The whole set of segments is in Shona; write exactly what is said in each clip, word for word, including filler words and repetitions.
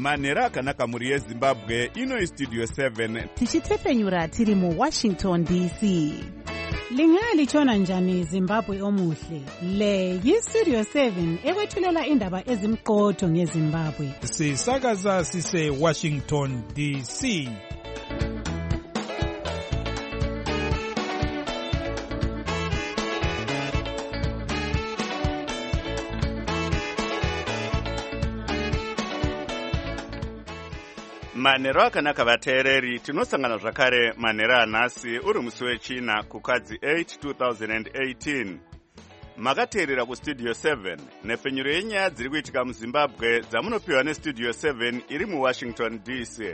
manhero akanaka mhuri yezimbabwe. Ino Studio seven tichitepfenyura tiri mu Washington D C. Lingalitshona njani Zimbabwe omuhle? Le yi-Studio seven ekwethulela indaba ezimqotho ngeZimbabwe. Sisakaza sise Washington D C. manhero akanaka vateereri, tinosangana zvakare manhero anhasi uri musi wechina kukadzi eight two thousand eighteen. Makateerera kustudio seven nepfenyuro yenyaya dziri kuitika muZimbabwe dzamunopiwa nestudio seven iri muWashington D C.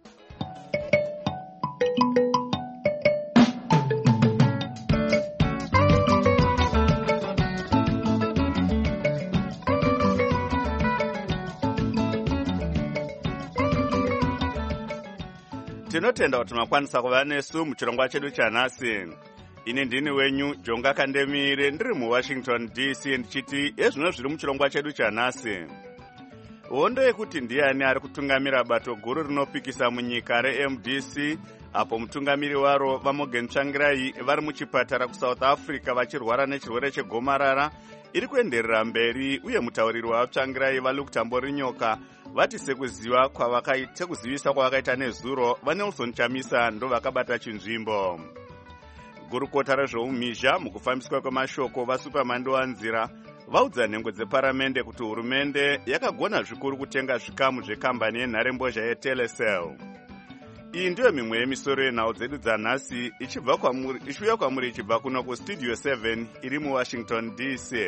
Tinotenda kuti makwanisa kuva nesu muchirongwa chedu chanhasi. Ini ndini wenyu Jonga Kandemire ndiri muWashington D C ndichiti ezvino zviri muchirongwa chedu chanhasi. Hondo yekuti ndiani ari kutungamira bato guru rinopikisa munyika reM D C, apo mutungamiri waro vaMorgan Tsvangirai vari muchipatara kuSouth Africa vachirwara nechirwere chegomarara, iri kuenderera mberi, uye mutauriri waVatsvangirai vaLuke Tamborinyoka vati sekuziva kwavakaita sekuzivisa kwavakaita nezuro vaNelson Chamisa ndo vakabata chinzvimbo. Gurukota rezveumhizha mukufambiswa kwemashoko vaSuperman Wanzira vaudza nhengo dzeparamende kuti hurumende yakagona zvikuru kutenga zvikamu zvekambani yenharembozha yeTelecel. Iyi ndiyo mimwe yemisoro yenhau dzedu dzanhasi ichibva kwamuri ichiuya kwamuri ichibva kuno kustudio seven iri muWashington D C.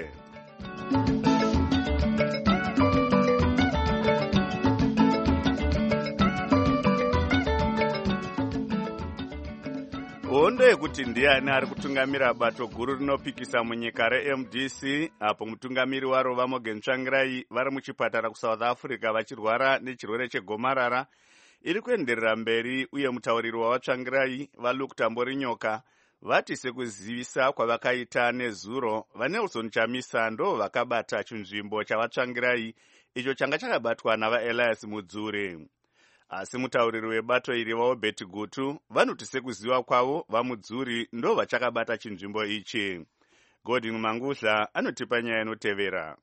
Hondo yekuti ndiani ari kutungamira bato guru rinopikisa munyika reM D C, apo mutungamiri waro vaMorgan Tsvangirai vari muchipatara kuSouth Africa vachirwara nechirwere chegomarara, iri kuenderera mberi, uye mutauriri wavaTsvangirai vaLuke Tamborinyoka vati sekuzivisa kwavakaita nezuro vaNelson Chamisa ndo vakabata chinzvimbo chavaTsvangirai icho changa chakabatwa navaElias Mudzuri. Asi mutauriri webato iri vaObert Gutu vanoti sekuziva kwavo vaMudzuri ndo vachakabata chinzvimbo ichi. Godwin Mangudla anotipa nyaya inotevera.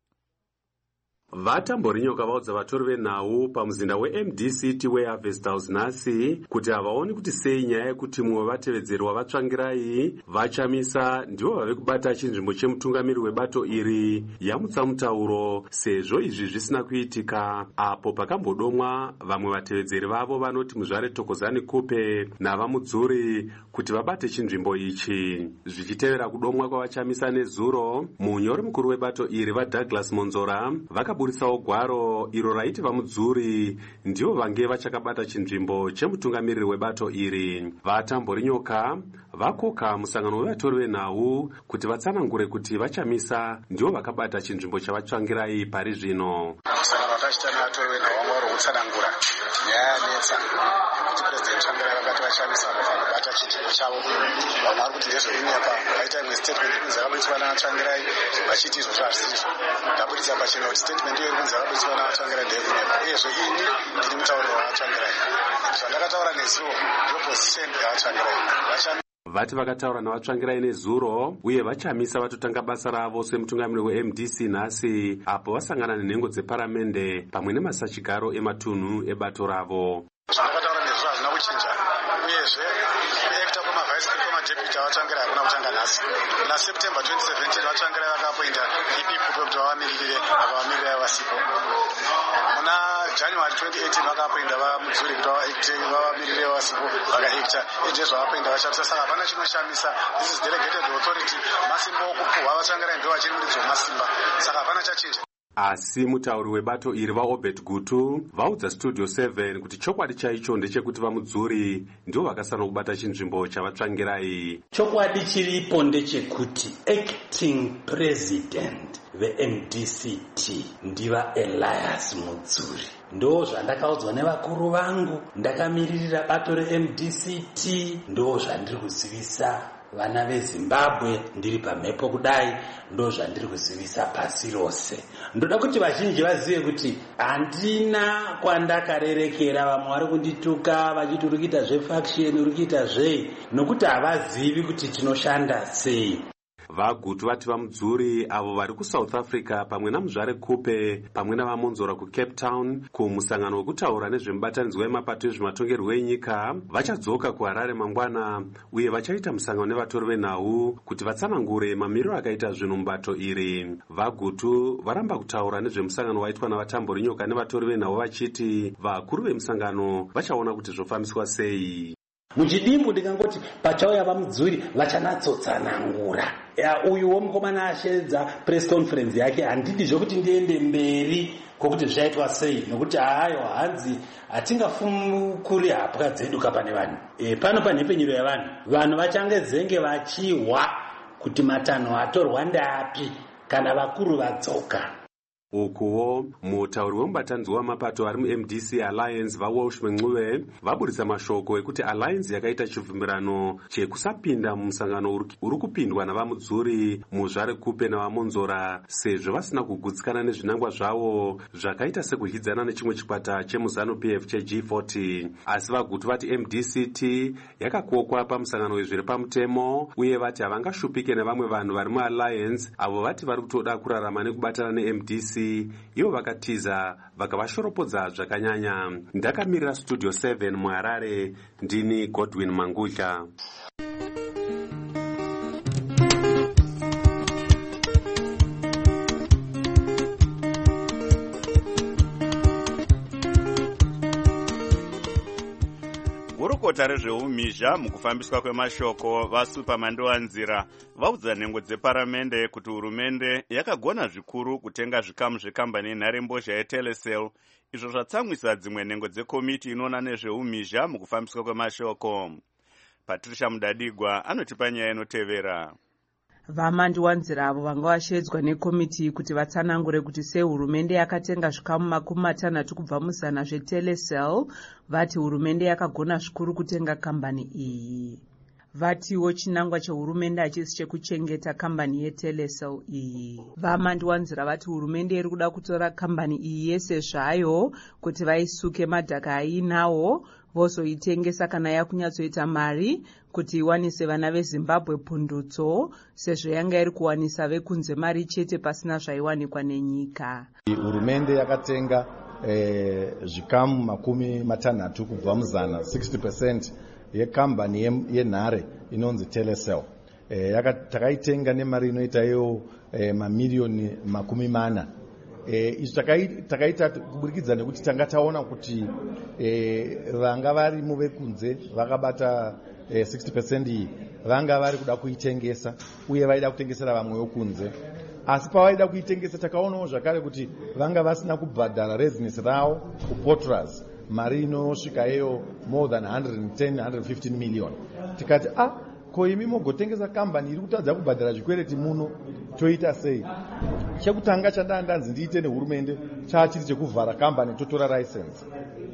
Vatamborinyoka vaudza vatori venhau pamuzinda weM D C T weHarvest House nhasi kuti havaoni kuti sei nyaya yekuti mumwe vatevedzeri wavaTsvangirai vaChamisa ndivo vave kubata chinzvimbo chemutungamiri webato iri yamutsa mutauro, sezvo izvi zvisina kuitika apo pakambodomwa vamwe vatevedzeri vavo vanoti Muzvare Thokozani Kupe navaMudzuri kuti vabate chinzvimbo ichi. Zvichitevera kudomwa kwavaChamisa nezuro, munyori mukuru webato iri vaDouglas Monzora vaka burisawo gwaro iro raiti vaMudzuri ndivo vange vachakabata chinzvimbo chemutungamiriri webato iri. Vatamborinyoka vakoka musangano wevatori venhau kuti vatsanangure kuti vaChamisa ndivo vakabata chinzvimbo chavaTsvangirai pari zvino. Musangano wakachita nevatori venhau vanga vari kutsanangura nyaya yanetsa kuti President Tsvangirai vakati vaChamisa vakabata chinzvimbo chavo. Vamwe vari kuti ndezvekunyepa, vaita imwe statement kunzi yakaburiswa navaTsvangirai vachiti izvozvo hazvisizvo. Ndabudisa pachena kuti statement iyo iri kunzi yakaburiswa navaTsvangirai ndeyekunyepa, uyezve ini ndiri mutauriri wavaTsvangirai. Zvandakataura nezuro ndiyo position yavaTsvangirai. Vati vakataura navaTsvangirai nezuro, uye vaChamisa vatotanga basa ravo semutungamiri weM D C nhasi apo vasangana nenhengo dzeparamende pamwe nemasachigaro ematunhu ebato ravo. Zvandakataura nezuro hazvina kuchinja, uyezve kuekta kwemavice kwemadeputy avaTsvangirai hakuna kutanga nhasi. Muna September twenty seventeen vaTsvangirai vakaappointa E P Kupe kuti vavamirire apa vamiriri vasipo. Muna January twenty eighteen vakaappointa vaMudzuri kuti vavamirire vasipo vakaekta. Izvezvo vavaappointa vaChamisa, saka hapana chinoshamisa. This is delegated authority. Masimba okupuhwa vaTsvangirai ndivo vachirimuridza masimba, saka hapana chachinja. Asi mutauri webato iri vaObert Gutu vaudza Studio seven kuti chokwadi chaicho ndechekuti vaMudzuri ndivo vakasana kubata chinzvimbo chavaTsvangirai. Chokwadi chiripo ndechekuti acting president veM D C T ndiva Elias Mudzuri. Ndo zvandakaudzwa nevakuru vangu, ndakamiririra bato reM D C T, ndo zvandiri kuzivisa vana vezimbabwe ndiri pamhepo kudai ndo zvandiri kuzivisa pasi rose. Ndoda kuti vazhinji vazive kuti handina kwandakarerekera. Vamwe vari kundituka vachiti uri kuita zvefaction, uri kuita zvei, nokuti havazivi kuti tinoshanda sei. vagutu vati vamudzuri avo vari kusouth africa pamwe namuzvare kupe pamwe navamonzora kucape town kumusangano wekutaura nezvemubatanidzwa wemapato ezvematongerwo enyika vachadzoka kuharare mangwana uye vachaita musangano nevatori venhau kuti vatsanangure mamiriro akaita zvinhu mubato iri. vagutu varamba kutaura nezvemusangano waitwa navatambori nyoka nevatori venhau vachiti vakuru vemusangano vachaona kuti zvofambiswa sei. Muchidimbu ndikangoti pachauya vamudzuri vachanatsotsanangura. Uyu womukomana ashedza press conference yake handidi zvokuti ndiende mberi kokuti zvaitwa sei, nokuti hayo hanzi hatingafumukuri hapwa dzedu kapane vanhu. E, pano panhepenyero yavanhu vanhu vachangezenge vachihwa kuti matanho atorwa ndapi kana vakuru vadzoka. ukuwo mutauri wemubatanidzwa wamapato ari mu-M D C Alliance vaWalsh Mencuve vaburitsa mashoko ekuti Alliance yakaita chibvumirano chekusapinda mumusangano uri kupindwa navamudzuri muzvare kupe navamonzora sezvo vasina kugutsikana nezvinangwa zvavo zvakaita sekudyidzana nechimwe chikwata chemuzanu P F che-G forty. asi vagutu vati M D C T yakakokwa pamusangano wezviri pamutemo uye vati havangashupike nevamwe vanhu vari muAlliance avo vati vari kutoda kurarama nekubatana ne-M D C ivo vakatiza vakavashoropodza zvakanyanya. Ndakamirira studio seven muHarare, ndini Godwin Mangudya. gurukota rezveumhizha mukufambiswa kwemashoko vasupa Mandowanzira vaudza nhengo dzeparamende kuti hurumende yakagona zvikuru kutenga zvikamu zvekambani yenharembozha yetelecel, izvo zvatsamwisa dzimwe nhengo dzekomiti inoona nezveumhizha mukufambiswa kwemashoko. Patricia Mudadigwa anotipa nyaya inotevera. vaMandowanzira avo vanga vashedzwa nekomiti kuti vatsanangure kuti sei hurumende yakatenga zvikamu makumi matanhatu kubva muzana zvetelecel, vati hurumende yakagona zvikuru kutenga kambani iyi. Vatiwo chinangwa chehurumende hachisi chekuchengeta kambani yetelecel iyi. vaMandowanzira vati hurumende iri kuda kutora kambani iyi yese zvayo kuti vaisuke madhaka ainawo vozoitengesa kana yakunyatsoita mari kuti iwanise vana veZimbabwe pundutso sezvo yanga iri kuwanisa vekunze mari chete pasina zvaiwanikwa nenyika. Hurumende yakatenga eh, zvikamu makumi matanhatu kubva muzana sixty percent yekambani yenhare inonzi telecel. Eh, takaitenga nemari inoita iyo eh, mamiliyoni makumi mana. Izvi e, takaita kuburikidza nekuti tanga taona kuti e, vanga vari muvekunze vakabata e, sixty percent iyi vanga vari kuda kuitengesa uye vaida kutengesera vamwe vekunze. Asi pavaida kuitengesa takaonawo zvakare kuti vanga vasina kubhadhara residence ravo kuPortras mari inosvika iyo more than one hundred ten one hundred fifteen million. Tikati ah ko imi mogotengesa kambani iri kutadza kubhadhara zvikwereti muno toita sei? Chekutanga chandanga ndanzi ndiite nehurumende chachiri chekuvhara kambani totora license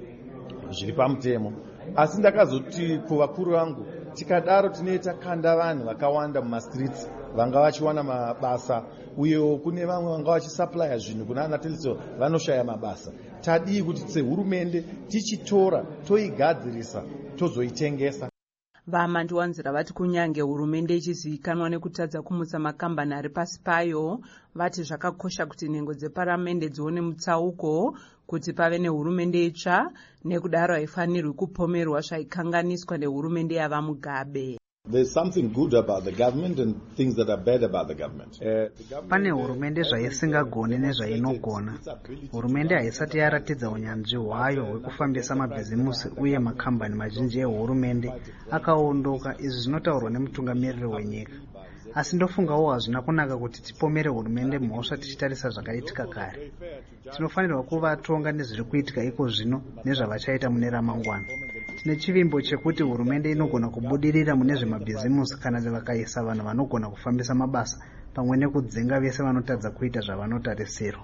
zviri pamutemo. Asi ndakazoti kuvakuru vangu tikadaro tinoita kanda vanhu vakawanda mumastreets vanga vachiwana mabasa uye kune vamwe vanga vachisupplya zvinhu kuna ana telecel vanoshaya mabasa. Tadii kuti sehurumende tichitora toigadzirisa tozoitengesa. vaMandowanzira vati kunyange hurumende ichizivikanwa nekutadza kumutsa makambani ari pasi payo, vati zvakakosha kuti nhengo dzeparamende dzione mutsauko kuti pave nehurumende itsva, nekudaro haifanirwi kupomerwa zvaikanganiswa nehurumende yava Mugabe. There's something good about the government and things that are bad about the government. Uh, Pane hurumende zvaisingagoni nezvainogona. Hurumende haisati yaratidza unyanzvi hwayo hwekufambisa mabhizimusi uye makambani mazhinji ehurumende akaondoka. Izvi zvinotaurwa nemutungamiriri wenyika. Asi ndofungawo hazvina kunaka kuti tipomere hurumende mhosva tichitarisa zvakaitika kare. Tinofanirwa kuvatonga nezviri kuitika iko zvino nezvavachaita mune ramangwana. Tine chivimbo chekuti hurumende inogona kubudirira mune zvemabhizimusi kana vakaisa vanhu vanogona kufambisa mabasa pamwe nekudzenga vese vanotadza kuita zvavanotarisirwa.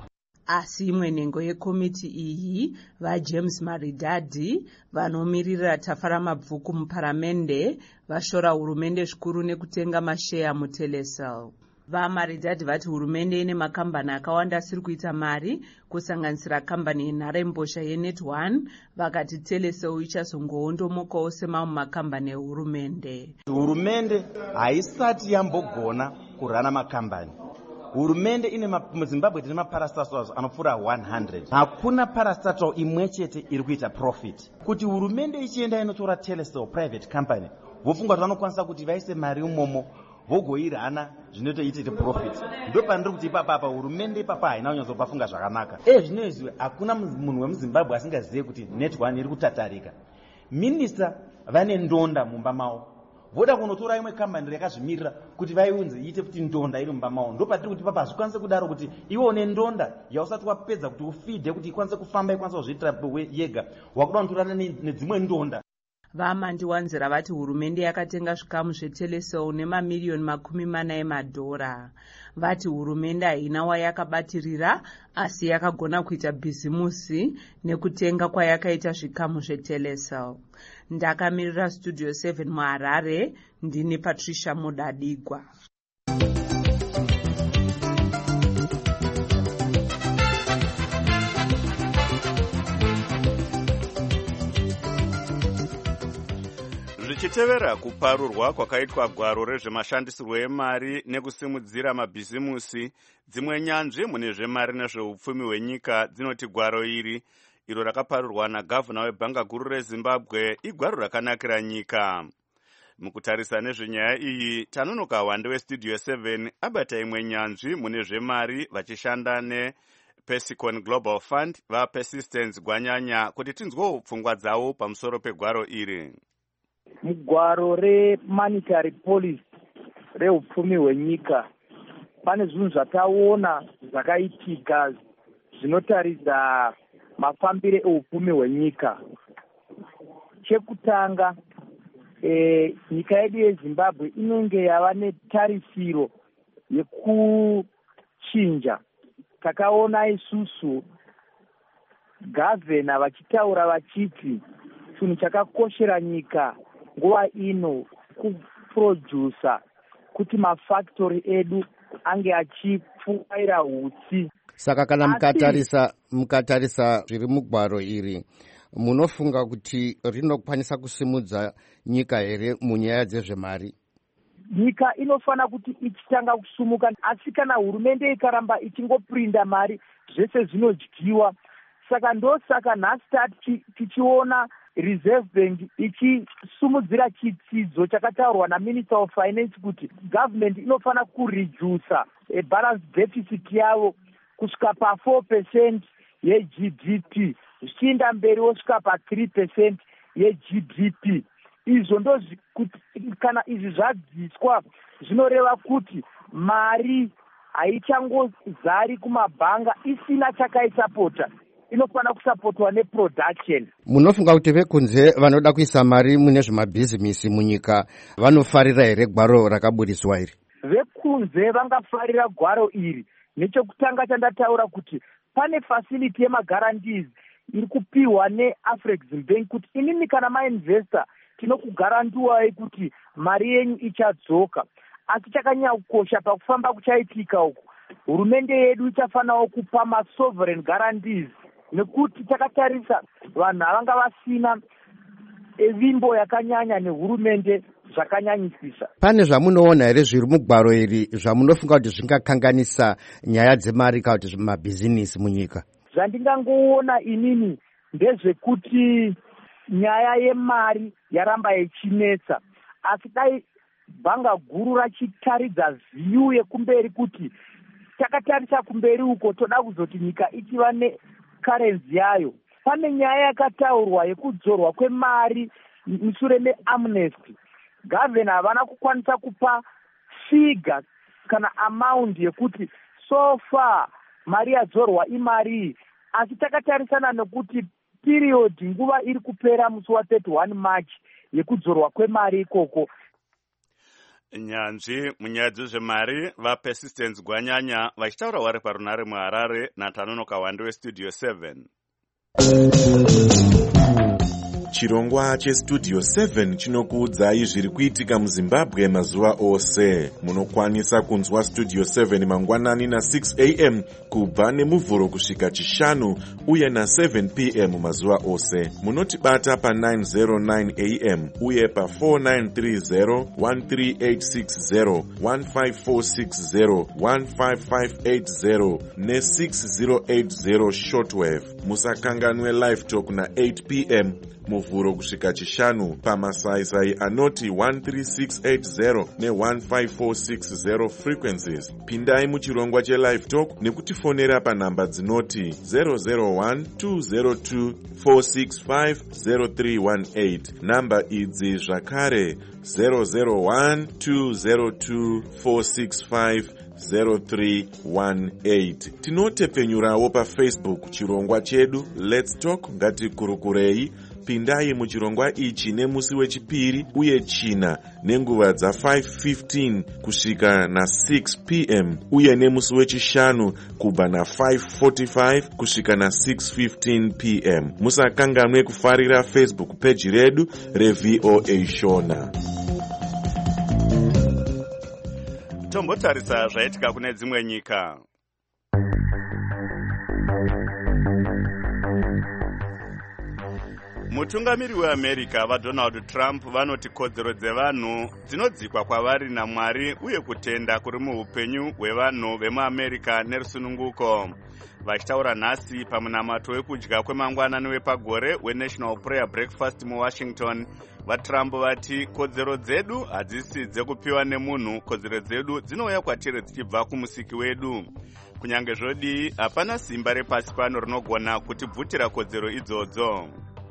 asi imwe nhengo yekomiti iyi vajames maridadhi vanomirira tafa ramabvuku muparamende vashora hurumende zvikuru nekutenga masheya mutelecel. vamaridadhi vati hurumende ine makambani akawanda asiri kuita mari kusanganisira kambani yenharembozha yenet one. vakati telecel ichazongoondomokawo semamwe makambani ehurumende. hurumende haisati yambogona kurana makambani. hurumende ine muzimbabwe tine maparastatals anopfuura one hundred. hakuna parastatal imwe chete iri kuita profit. kuti hurumende ichienda inotora telecel private company vofunga kuti vanokwanisa kuti vaise mari umomo vogoirana zvinotoitite profit. ndo paniri kuti ipapapa hurumende ipapa haina kunyatsopafunga zvakanaka. e zvino izvi hakuna munhu wemuzimbabwe asingazive kuti net one iri kutatarika. minista vane ndonda mumba mavo, voda kunotora imwe kambani yakazvimirira kuti vaiunze iite kuti ndonda iri mumba mavo. ndo patiri kuti papa hazvikwanise kudaro kuti iwe une ndonda yausati wapedza kuti ufidhe kuti ikwanise kufamba ikwanise kuzviitira yega, wakuda kunotorana nedzimwe ndonda. vamandiwanzira vati hurumende yakatenga zvikamu zvetelecel nemamiriyoni makumi mana emadhora. vati hurumende haina wayakabatirira asi yakagona kuita bhizimusi nekutenga kwayakaita zvikamu zvetelecel. ndakamirira studio seven muharare, ndini patricia mudadigwa. zvichitevera kuparurwa kwakaitwa gwaro rezvemashandisirwo emari nekusimudzira mabhizimusi, dzimwe nyanzvi mune zvemari nezveupfumi hwenyika dzinoti gwaro iri iro rakaparurwa nagavhuna webhanga guru rezimbabwe igwaro rakanakira nyika. mukutarisa nezvenyaya iyi tanonoka wande westudio seven abata imwe nyanzvi mune zvemari vachishanda nePesicon Global Fund vaPersistence Gwanyanya kuti tinzwewo pfungwa dzavo pamusoro pegwaro iri. mugwaro remonetary policy reupfumi hwenyika pane zvinhu zvataona zvakaitika zvinotaridza mafambiro eupfumi hwenyika. chekutanga e, nyika yedu yezimbabwe inenge yava netarisiro yekuchinja. takaona isusu gavhena vachitaura vachiti chinhu chakakoshera nyika nguva ino kuprodusa kuti mafactory edu ange achipfuwaira hutsi. saka kana mukatarisa mukatarisa zviri mugwaro iri munofunga kuti rinokwanisa kusimudza nyika here munyaya dzezvemari? nyika inofana kuti ichitanga kusumuka, asi kana hurumende ikaramba ichingoprinda mari zvese zvinodyiwa. saka ndosaka nhasi tati tichiona Reserve Bank ichisumudzira chitsidzo chakataurwa naMinister of Finance kuti government inofana kuredusa a balance deficit yavo kusvika pa four percent ye-G D P zvichienda mberi wosvika pa three percent ye-G D P. izvo ndo kana izvi zvadziswa zvinoreva kuti mari haichangozari kumabhanga isina chakaisapota, inofana kusapotwa neproduction. munofunga kuti vekunze vanoda kuisa mari mune zvemabhizimisi munyika vanofarira here gwaro rakaburiswa iri? vekunze vangafarira gwaro iri. nechekutanga chandataura kuti pane facility yemagarantees iri kupiwa neAfrexim Bank kuti inini kana mainvesta tinokugarantuwai kuti mari yenyu ichadzoka. asi chakanyanya kukosha pakufamba kuchaitika uku, hurumende yedu ichafanawo kupa masovereign guarantees, nekuti takatarisa vanhu havanga vasina evimbo yakanyanya nehurumende zvakanyanyisisa. pane zvamunoona here zviri mugwaro iri zvamunofunga kuti zvingakanganisa nyaya dzemari kana kuti mabhizinisi munyika? zvandingangoona inini ndezvekuti nyaya yemari yaramba ichinetsa, asi dai bhanga guru rachitaridza view yekumberi kuti takatarisa kumberi uko toda kuzoti nyika ichiva nekarenzi yayo. pane nyaya yakataurwa yekudzorwa kwemari mushure meamnesty. gavhena havana kukwanisa kupa figa kana amount yekuti so far mari yadzorwa imari, asi takatarisana nekuti period nguva iri kupera musi wa thirty-one March yekudzorwa kwemari ikoko. nyanzvi munyaya dzezvemari vapersistence gwanyanya vachitaura vari parunare muharare natanonoka wande westudio seven. chirongwa chestudio seven chinokuudzai zviri kuitika muzimbabwe mazuva ose. Munokwanisa kunzwa studio seven mangwanani na six a m kubva nemuvhuro kusvika chishanu uye na seven p m mazuva ose. Munotibata pa nine oh nine a m uye pa four nine three zero one three eight six zero one five four six zero one five five eight zero ne six zero eight zero shortwave. Musakanganwe live talk na eight p m muvhuro kusvika chishanu pamasaisai anoti one three six eight zero ne one five four six zero frequencies. Pindai muchirongwa chelive talk nekutifonera panhamba dzinoti zero zero one two zero two four six five zero three one eight. Namba idzi zvakare zero zero one two zero two four six five zero three one eight. Tinotepenyurawo pafacebook chirongwa chedu Let's Talk Ngatikurukurei. Pindai muchirongwa ichi nemusi wechipiri uye china nenguva dza five fifteen kusvika na six p m uye nemusi wechishanu kubva na five forty-five kusvika na six fifteen p m. Musakanganwe kufarira Facebook page redu reV O A Shona. Tombotarisa zvaitika kune dzimwe nyika. Mutungamiri weAmerica vaDonald Trump vanoti kodzero dzevanhu dzinodzikwa kwavari naMwari uye kutenda kuri muupenyu hwevanhu vemuAmerica nerusununguko. Vachitaura nhasi pamunamato wekudya kwemangwanani wepagore weNational Prayer Breakfast muWashington, vaTrump vati kodzero dzedu hadzisi dzekupiwa nemunhu, kodzero dzedu dzinouya kwatiri dzichibva kumusiki wedu. Kunyange zvodii, hapana simba repasi pano rinogona kutibvutira kodzero idzodzo.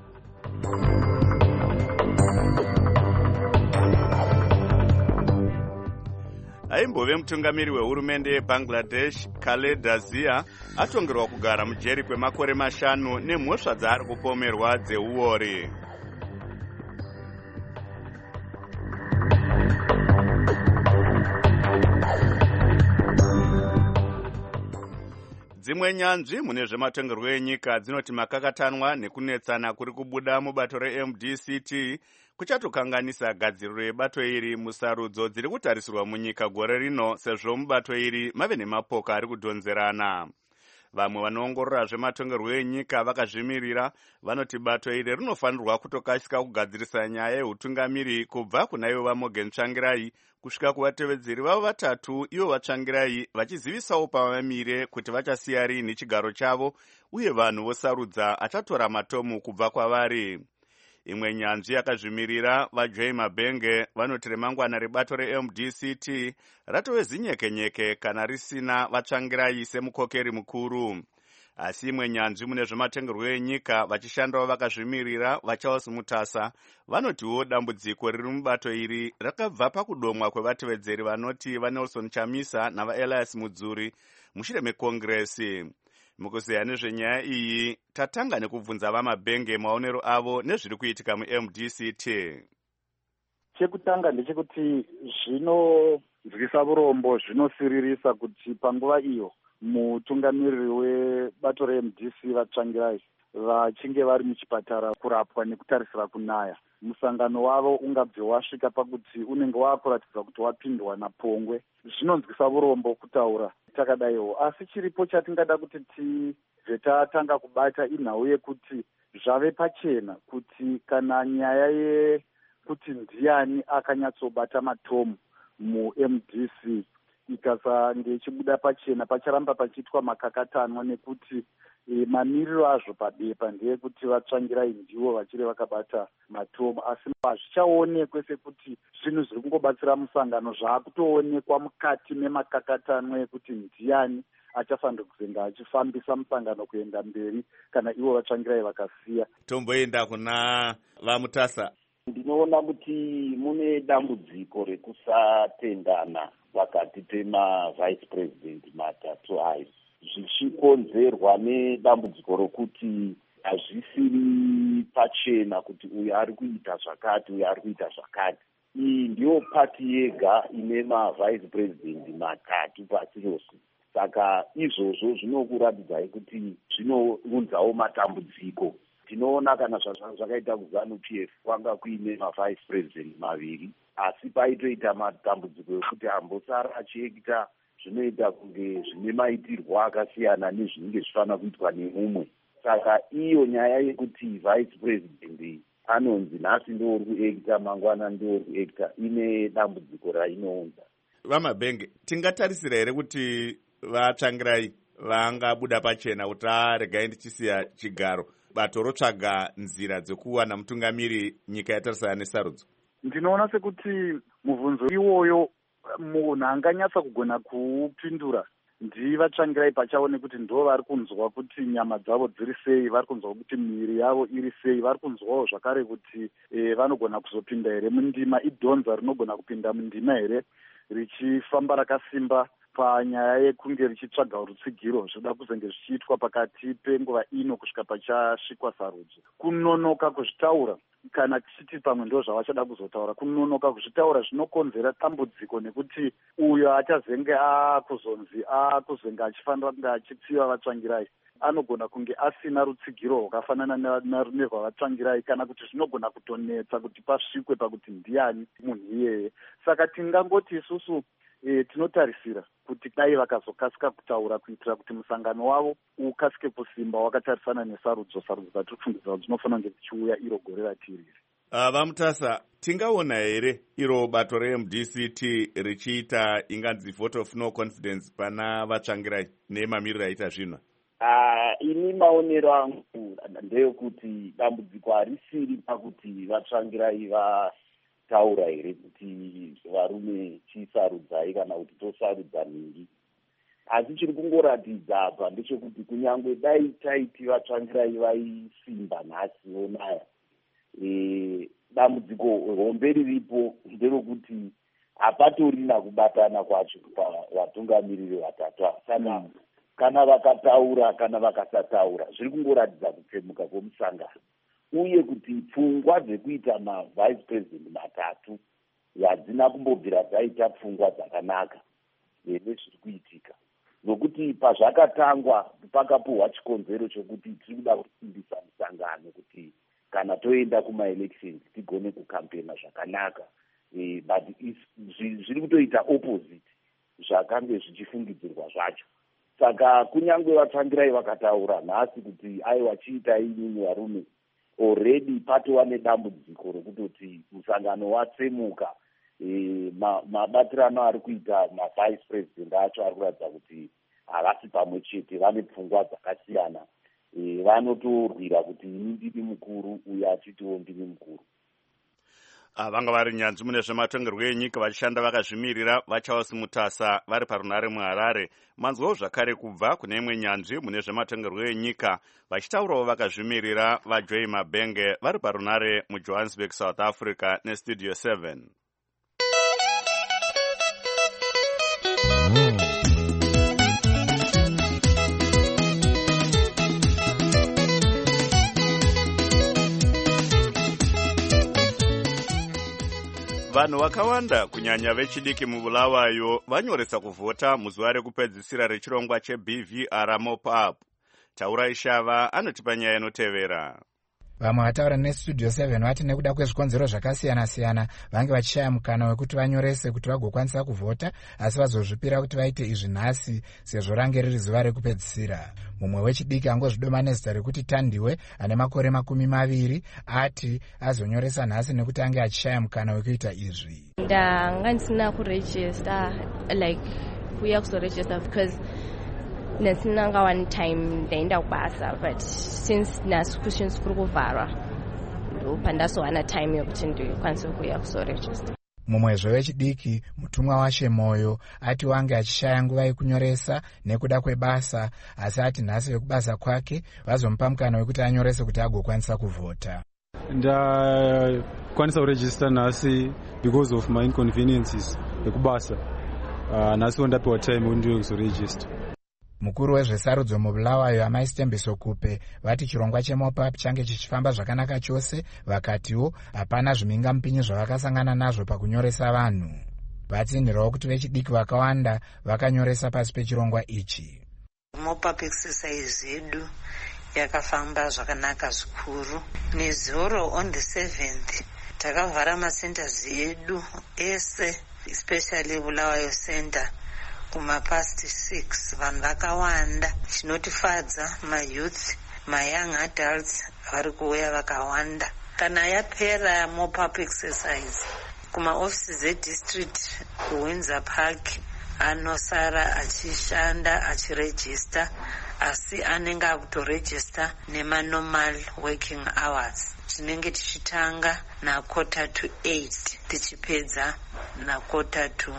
Aimbove mutungamiri wehurumende yeBangladesh Khaleda Zia atongerwa kugara mujeri kwemakore mashanu nemhosva dzaari kupomerwa dzeuori. Dzimwe nyanzvi mune zvematongerwo enyika dzinoti makakatanwa nekunetsana kuri kubuda mubato reM D C T kuchatokanganisa gadziriro yebato iri musarudzo dziri kutarisirwa munyika gore rino, sezvo mubato iri mave nemapoka ari kudhonzerana. Vamwe vanoongorora zvematongerwo enyika vakazvimirira vanoti bato iri rinofanirwa kutokasika kugadzirisa nyaya yeutungamiri kubva kuna ivo vaMorgan Tsvangirai kusvika kuvatevedzeri vavo vatatu ivo vaTsvangirai, vachizivisawo pavamire kuti vachasiya rini chigaro chavo uye vanhu vosarudza achatora matomu kubva kwavari. Imwe nyanzvi yakazvimirira vaJoy Mabenge vanoti remangwana rebato reM D C T ratove zinyekenyeke kana risina vaTsvangirai semukokeri mukuru. Asi imwe nyanzvi mune zvematongerwo enyika vachishandawo vakazvimirira vaCharles Mutasa vanotiwo dambudziko riri mubato iri rakabva pakudomwa kwevatevedzeri vanoti vaNelson Chamisa navaElias Mudzuri mushure mekongresi. Mukuzeya nezvenyaya iyi tatanga nekubvunza vaMabenge maonero avo nezviri kuitika muM D C T. Chekutanga ndechekuti zvinonzwisa urombo, zvinosiririsa kuti panguva iyo mutungamiriri webato reM D C vaTsvangirai vachinge vari muchipatara kurapwa nekutarisira kunaya, musangano wavo ungabve wasvika pakuti unenge waakuratidza kuti wapindwa napongwe. Zvinonzwisa urombo kutaura takadaiwo, asi chiripo chatingada kuti tibve tatanga kubata inhau yekuti zvave pachena kuti kana nyaya yekuti ndiani akanyatsobata matomu muM D C ikasange ichibuda pachena, pacharamba pachiitwa makakatanwa nekuti e, mamiriro azvo pabepa ndeyekuti vaTsvangirai ndivo vachiri vakabata matomu, asi hazvichaonekwe sekuti zvinhu zviri kungobatsira musangano, zvaakutoonekwa mukati memakakatanwa ekuti ndiani achafanira kuzenga achifambisa musangano kuenda mberi kana ivo vaTsvangirai vakasiya. Tomboenda kuna vaMutasa. Ndinoona kuti mune dambudziko rekusatendana pakati pemavice president matatu ayo, zvichikonzerwa nedambudziko rokuti hazvisiri pachena kuti uyu ari kuita zvakati uyu ari kuita zvakati. iyi ndiyo pati yega ine mavhaisi purezidendi matatu pasi rose. Saka izvozvo zvinokuratidzai kuti zvinounzawo matambudziko. Tinoona kana zvakaita kuzanu P F kwanga kuine mavhaisi purezidendi maviri, asi paitoita matambudziko ekuti ambosara achiekita zvinoita kunge zvine maitirwo akasiyana nezvinenge zvifanira kuitwa nemumwe. Saka iyo nyaya yekuti vhaisi purezidendi anonzi nhasi ndouri kuekita mangwana ndouri kuekita ine dambudziko rainounza. VaMabhenge, tingatarisira here kuti vatsvangirai vangabuda pachena kuti regai ndichisiya chigaro bato rotsvaga nzira dzekuwana mutungamiri nyika yatarisana nesarudzo? Ndinoona sekuti mubvunzo iwoyo munhu anganyatsa kugona kuupindura ndivatsvangirai pachavo, nekuti ndo vari kunzwa kuti nyama dzavo dziri sei, vari kunzwa kuti miviri yavo iri sei, vari kunzwawo zvakare kuti e, vanogona kuzopinda here mundima, idhonza rinogona kupinda mundima here richifamba rakasimba panyaya yekunge richitsvaga rutsigiro zvoda kuzenge zvichiitwa pakati penguva ino kusvika pachasvikwa sarudzo. Kunonoka kuzvitaura, kana tichiti pamwe ndo zvavachada kuzotaura, kunonoka kuzvitaura zvinokonzera dambudziko, nekuti uyo achazenge akuzonzi akuzenge achifanira kunge achitsiva vatsvangirai anogona kunge asina rutsigiro rwakafanana nerwavatsvangirai, kana kuti zvinogona kutonetsa kuti pasvikwe pakuti ndiani munhu iyeye. Saka tingangoti isusu E, tinotarisira kuti dai vakazokasika kutaura kuitira kuti musangano wavo ukasike kusimba wakatarisana nesarudzo sarudzo dzatiri kufungidza dzinofanira kunge dzichiuya iro gore ratiriri. Uh, Vamutasa, tingaona here iro bato re-M D C T richiita inganzi vote of no confidence pana vatsvangirai nemamiriro aita zvino? Uh, ini maonero angu ndeyekuti dambudziko harisiri pakuti vatsvangirai va taura here kuti varume chisarudzai kana kuti tosarudza ningi, asi chiri kungoratidza apa ndechekuti kunyange dai taiti vatsvangirai vaisimba nhasi onaya, e, dambudziko hombe riripo nderokuti hapatorina kubatana kwacho pavatungamiriri vatatu. Saka mm. kana vakataura kana vakasataura zviri kungoratidza kupfemuka kwomusangano, uye kuti pfungwa dzekuita mavhaisi purezidendi matatu hadzina kumbobvira dzaita pfungwa dzakanaka nezviri kuitika, nokuti pazvakatangwa pakapuhwa chikonzero chokuti tiri kuda kusimbisa musangano kuti kana toenda kumaelections tigone kukampena zvakanaka, e, but zviri kutoita opposite zvakange zvichifungidzirwa zvacho. Saka kunyange vatsvangirai vakataura nhasi kuti aiwa chiitai inini varume, already patova nedambudziko rekutoti musangano watsemuka. E, mabatirano ma ari kuita mavhaisi purezidendi acho ari kuratidza kuti havasi pamwe chete, vane pfungwa dzakasiyana. E, vanotorwira kuti ini ndini mukuru uye achitiwo ndini mukuru. Vanga vari nyanzvi mune zvematongerwo enyika vachishanda vakazvimirira vaCharles Mutasa vari parunare muHarare. Manzwawo zvakare kubva kune imwe nyanzvi mune zvematongerwo enyika vachitaurawo vakazvimirira vaJoy Mabhenge vari parunare muJohannesburg, South Africa neStudio seven. Vanhu vakawanda kunyanya vechidiki mubulawayo vanyoresa kuvhota muzuva rekupedzisira rechirongwa cheB V R Mop-up. Taura Ishava anotipa nyaya inotevera. Vamwe vataura neStudio seven vati nekuda kwezvikonzero zvakasiyana-siyana vange vachishaya mukana wekuti vanyorese kuti vagokwanisa kuvhota, asi vazozvipira kuti vaite izvi nhasi sezvo range riri zuva rekupedzisira. Mumwe wechidiki angozvidoma nezita rekuti Tandiwe ane makore makumi maviri ati azonyoresa nhasi nekuti ange achishaya mukana wekuita izvi. Ndanga ndisina kuregister, like kuya kuzoregister because nesinanga one time ndaenda kubasa, but since nas questions kuri kuvharwa ndopandazowana time yokuti ndikwanise kuya kuzoregister. Mumwezve wechidiki mutumwa washe Moyo ati wange achishaya nguva yekunyoresa nekuda kwebasa, asi ati nhasi vekubasa kwake vazomupa mukana wekuti anyorese kuti agokwanisa kuvhota. Ndakwanisa kuregister nhasi because of my inconveniences ekubasa. Uh, nhasi ndapiwa time ndiyo kuzoregister. mukuru wezvesarudzo mubulawayo amai Stembiso Kupe vati chirongwa chemopap change chichifamba zvakanaka chose, vakatiwo hapana zvimhingamupinyi zvavakasangana nazvo pakunyoresa vanhu. Vatsinhirawo kuti vechidiki vakawanda vakanyoresa pasi pechirongwa ichi. Mopap exercise yedu yakafamba zvakanaka zvikuru. Nezuro on the seventh takavhara macenters edu ese, especially Bulawayo center kuma past six. Vanhu vakawanda, chinotifadza mayouth, mayoung adults vari kuuya vakawanda. Kana yapera mopap exercise kuma offices edistrict kuWindsor Park anosara achishanda achiregister, asi anenge akutoregister nema-normal working hours. Tinenge tichitanga na quarter to eight tichipedza na quarter to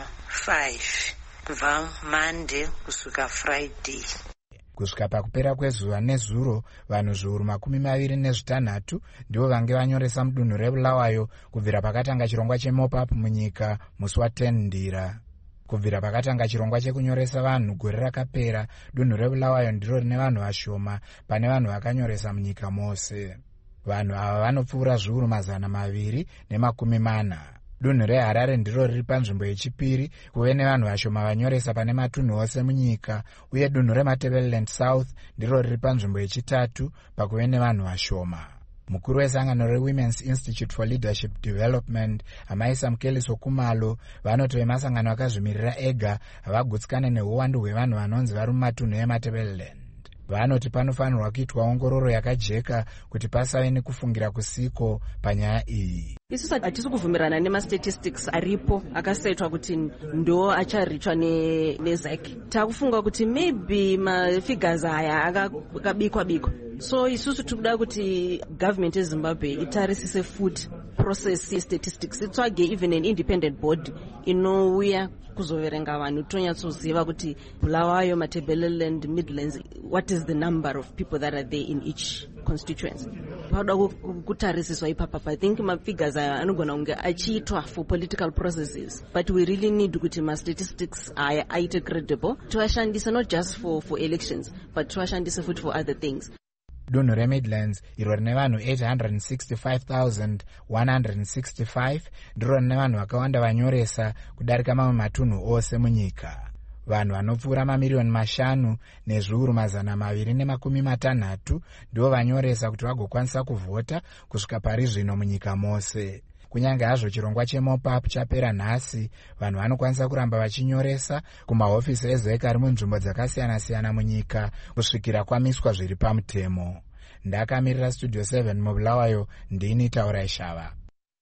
five kubva Monday kusvika Friday. Kusvika pakupera kwezuva nezuro, vanhu zviuru makumi maviri nezvitanhatu ndivo vange vanyoresa mudunhu reBulawayo kubvira pakatanga chirongwa chemopap munyika musi wa10 Ndira. Kubvira pakatanga chirongwa chekunyoresa vanhu gore rakapera, dunhu reBulawayo ndiro rine vanhu vashoma pane vanhu vakanyoresa munyika mose. Vanhu ava vanopfuura zviuru mazana maviri nemakumi mana. Dunhu reHarare ndiro riri panzvimbo yechipiri kuve nevanhu vashoma vanyoresa pane matunhu ose munyika, uye dunhu reMatabeleland South ndiro riri panzvimbo yechitatu pakuve nevanhu vashoma. Mukuru wesangano reWomen's Institute for Leadership Development amai Samkeliso Kumalo vanoti vemasangano akazvimirira ega havagutsikane neuwandu hwevanhu vanonzi vari mumatunhu eMatabeleland. Vanoti panofanirwa kuitwa ongororo yakajeka kuti pasave nekufungira kusiko panyaya iyi. Isusu hatisi kuvhumirana nemastatistics aripo akasaitwa kuti ndo acharichwa neZ A C. Takufunga kuti maybe mafigures aya akabikwa bikwa. So isusu tikuda kuti government yeZimbabwe itarisise futi process statistics, itsvage even an independent body inouya kuzoverenga vanhu tonyatsoziva kuti Bulawayo, Matabeleland, Midlands, what is the number of people that are there in each constituency. Pauda kutarisiswa ipapa. I think ma figures aya anogona kunge achiitwa for political processes, but we really need kuti ma statistics aya aite credible, tuashandise not just for for elections but tuashandise futhi for other things. Dunhu reMidlands iro rine vanhu eight hundred sixty-five thousand one hundred sixty-five ndiro rine vanhu vakawanda vanyoresa kudarika mamwe matunhu ose munyika. Vanhu vanopfuura mamiriyoni mashanu nezviuru mazana maviri nemakumi matanhatu ndivo vanyoresa kuti vagokwanisa kuvhota kusvika pari zvino munyika mose. Kunyange hazvo chirongwa chemopap chapera nhasi, vanhu vanokwanisa kuramba vachinyoresa kumahofisi eZ A C ari munzvimbo dzakasiyana-siyana munyika kusvikira kwamiswa zviri pamutemo. Ndakamirira Studio seven muBulawayo, ndini Taurai Shava.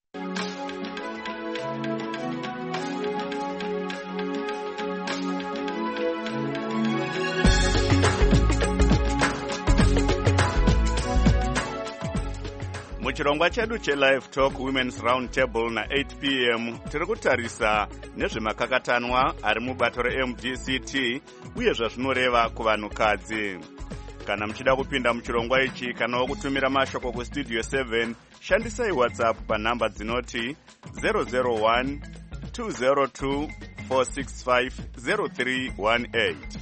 Muchirongwa chedu che-Live Talk Women's Round Table na eight p m tiri kutarisa nezvemakakatanwa ari mubato reM D C T uye zvazvinoreva kuvanhukadzi. Kana muchida kupinda muchirongwa ichi kana kutumira mashoko kuStudio seven, shandisai WhatsApp panhamba dzinoti zero zero one two zero two four six five zero three one eight.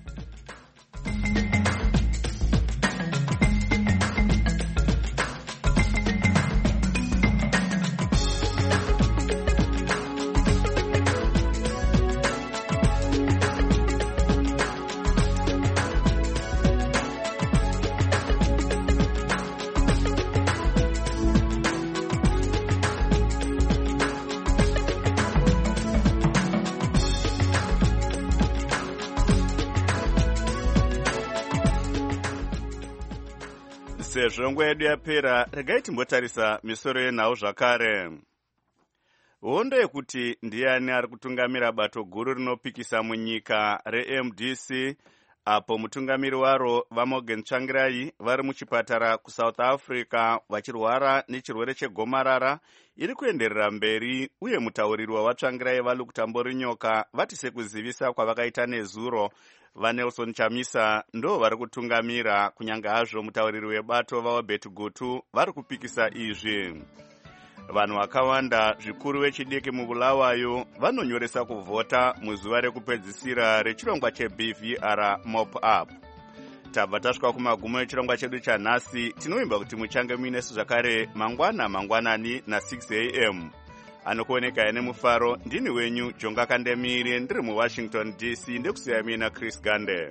Sezvo nguva yedu yapera, regai timbotarisa misoro yenhau zvakare. Hondo yekuti ndiani ari kutungamira bato guru rinopikisa munyika reM D C, apo mutungamiri waro vaMorgan Tsvangirai vari muchipatara kuSouth Africa vachirwara nechirwere chegomarara, iri kuenderera mberi, uye mutauriri waVatsvangirai vaLukuta Mborinyoka vati sekuzivisa kwavakaita nezuro, vaNelson Chamisa ndo vari kutungamira, kunyange hazvo mutauriri webato vaWabet Gutu vari kupikisa izvi. vanhu vakawanda zvikuru vechidiki mubulawayo vanonyoresa kuvhota muzuva rekupedzisira rechirongwa cheB V R mop up. Tabva tasvika kumagumo echirongwa chedu chanhasi. Tinovimba kuti muchange muinesu zvakare mangwana mangwanani na-six a m anokuoneka ine mufaro. Ndini wenyu Jonga Kandemire ndiri muWashington D C ndekusiya mina Chris Gande.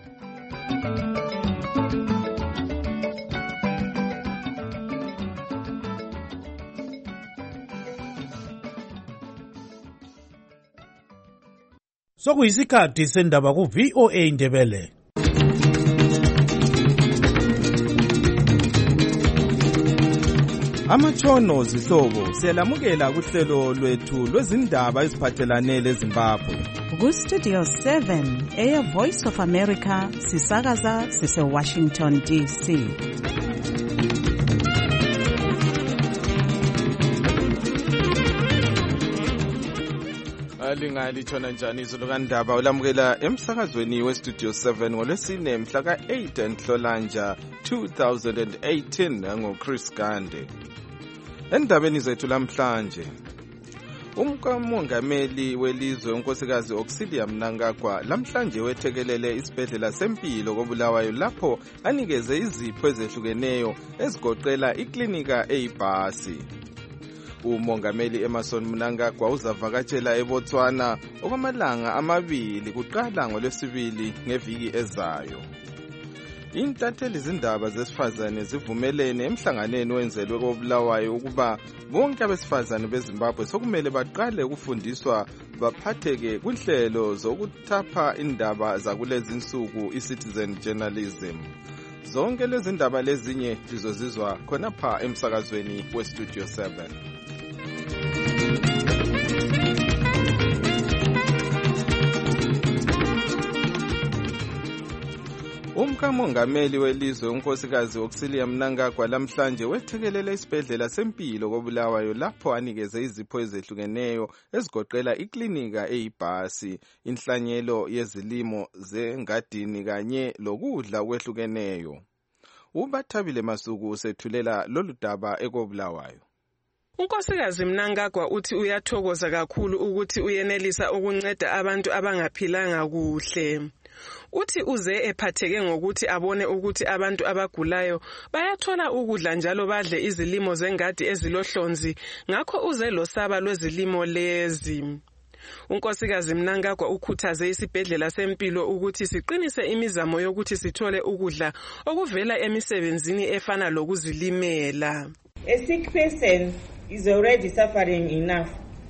Sokuyisikhathi sendaba ku V O A Ndebele. Amatshono zihlobo siyalamukela kuhlelo lwethu lwezindaba eziphathelane leZimbabwe. Ku Studio seven eya Voice of America sisakaza sise Washington D C. Lingalithona njani izolo kandaba ulamukela emsakazweni we Studio seven ngolwesine mhla ka eight Nhlolanja two thousand eighteen ngo Chris Gande. Endabeni zethu lamhlanje, umkamongameli welizwe unkosikazi Auxilia Mnangagwa lamhlanje wethekelele isibhedlela sempilo koBulawayo lapho anikeze izipho ezehlukeneyo ezigoqela iklinika eyibhasi. Umongameli Emmerson Mnangagwa uzavakatshela eBotswana okwamalanga amabili kuqala ngolwesibili ngeviki ezayo. Intatheli zindaba zesifazane zivumelene emhlanganeni wenzelwe koBulawayo ukuba bonke abesifazane beZimbabwe sokumele baqale ukufundiswa baphatheke kunhlelo zokuthapha indaba zakulezi insuku i-citizen journalism. Zonke lezi ndaba lezinye lizozizwa khonapha emsakazweni we Studio seven. Umkamongameli welizwe unkosikazi Auxilia Mnangagwa lamhlanje wethekelele isibhedlela sempilo koBulawayo lapho anikeze izipho ezehlukeneyo ezigoqela iklinika eyibhasi, inhlanyelo yezilimo zengadini kanye lokudla okwehlukeneyo. uBathabile Masuku usethulela lolu daba ekoBulawayo. Unkosikazi Mnangagwa uthi uyathokoza kakhulu ukuthi uyenelisa ukunceda abantu abangaphilanga kuhle. Uthi uze ephatheke ngokuthi abone ukuthi abantu abagulayo bayathola ukudla njalo badle izilimo zengadi ezilohlonzi, ngakho uze losaba lwezilimo lezi. Unkosikazi Mnangagwa ukhuthaze isibhedlela sempilo ukuthi siqinise imizamo yokuthi sithole ukudla okuvela emisebenzini efana lokuzilimela. A sick person is already suffering enough.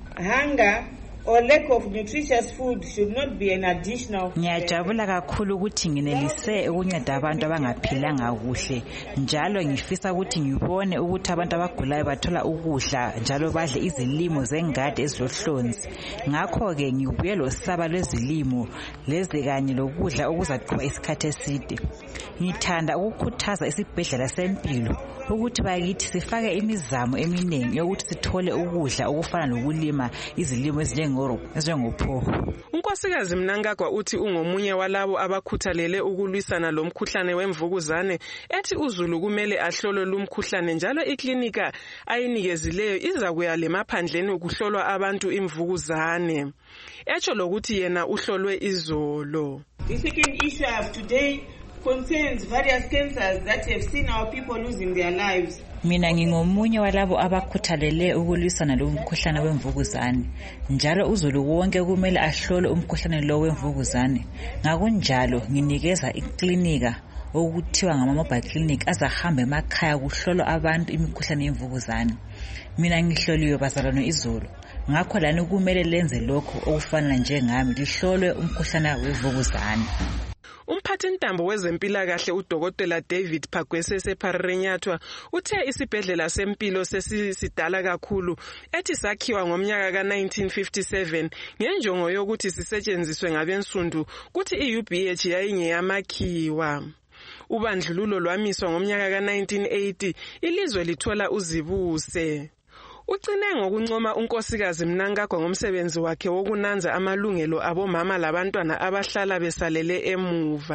Hunger or lack of nutritious food should not be an additional. Ngiyajabula kakhulu ukuthi nginelise ukunceda abantu abangaphilanga kuhle, njalo ngifisa ukuthi ngibone ukuthi abantu abagulayo bathola ukudla njalo badle izilimo zengadi ezilohlonzi. Ngakho ke ngibuye losaba lwezilimo lezi kanye lokudla okuzaqhubeka isikhathi eside. Ngithanda ukukhuthaza isibhedlela sempilo ukuthi bakithi sifake imizamo eminingi yokuthi sithole ukudla okufana nokulima izilimo ezinjengophoho. Unkosikazi Mnangagwa uthi ungomunye walabo abakhuthalele ukulwisana lomkhuhlane wemvukuzane, ethi uZulu kumele ahlolwe lumkhuhlane njalo iklinika ayinikezileyo izakuya lemaphandleni ukuhlolwa abantu imvukuzane. Etsho lokuthi yena uhlolwe izolo. The second issue of today concerns various cancers that have seen our people losing their lives. Mina ngingomunye walabo abakhuthalele ukulwisana lo mkhuhlane wemvukuzane, njalo uZulu wonke kumele ahlole umkhuhlane lo wemvukuzane. Ngakunjalo nginikeza iklinika okuthiwa ngama-mobile clinic azahamba emakhaya kuhlolwa abantu imikhuhlane yemvukuzane. Mina ngihloliwe bazalwane izolo, ngakho lani kumele lenze lokho okufana njengami lihlolwe umkhuhlane wemvukuzane. Umphathintambo wezempilakahle uDokotela David Phagwese Sepharirenyathwa uthe isibhedlela sempilo sesisidala kakhulu ethi sakhiwa ngomnyaka ka nineteen fifty-seven ngenjongo yokuthi sisetshenziswe ngabensundu kuthi i-U B H yayingeyamakhiwa. Ubandlululo lwamiswa ngomnyaka ka nineteen eighty ilizwe lithola uzibuse. Ucine ngokuncoma unkosikazi Mnangagwa ngomsebenzi wakhe wokunanza amalungelo abomama labantwana abahlala besalele emuva.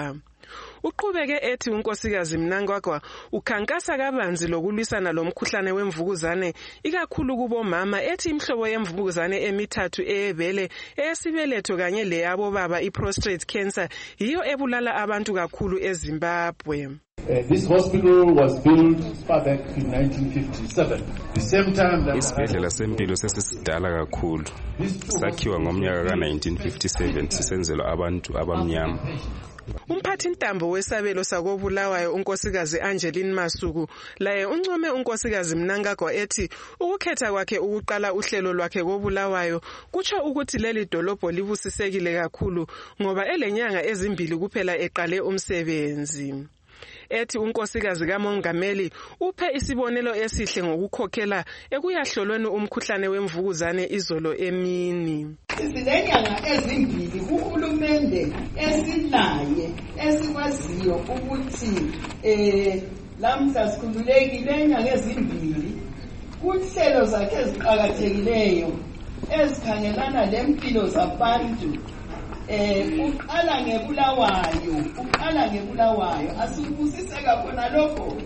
Uqhubeke ethi unkosikazi Mnangagwa ukhankasa kabanzi lokulwisana lomkhuhlane wemvukuzane ikakhulu kubomama ethi imhlobo yemvukuzane emithathu eyebele eyesibeletho kanye leyabo baba i-prostate cancer yiyo ebulala abantu kakhulu eZimbabwe. Uh, this hospital was built far back in nineteen fifty-seven. The same time that isibhedlela sempilo sesisidala kakhulu sakhiwa ngomnyaka ka nineteen fifty-seven sisenzelwa abantu abamnyama. Umphathi ntambo wesabelo sakobulawayo unkosikazi Angeline Masuku laye uncome unkosikazi Mnangagwa ethi ukukhetha kwakhe ukuqala uhlelo lwakhe kobulawayo kutsho ukuthi leli dolobho libusisekile kakhulu ngoba elenyanga ezimbili kuphela eqale umsebenzi. Ethi unkosikazi kaMongameli uphe isibonelo esihle ngokukhokhela ekuyahlolweni umkhuhlane wemvukuzane izolo emini. Sizilenyanga ezimbili kuhulumende esinaye esikwaziyo ukuthi eh lamhla sikhululekile inyanga ezimbili kuhlelo zakhe eziqhakathekileyo ezikhangelana lempilo zabantu. Eh uqala ngebulawayo uqala ngebulawayo asibusise kakhona lokho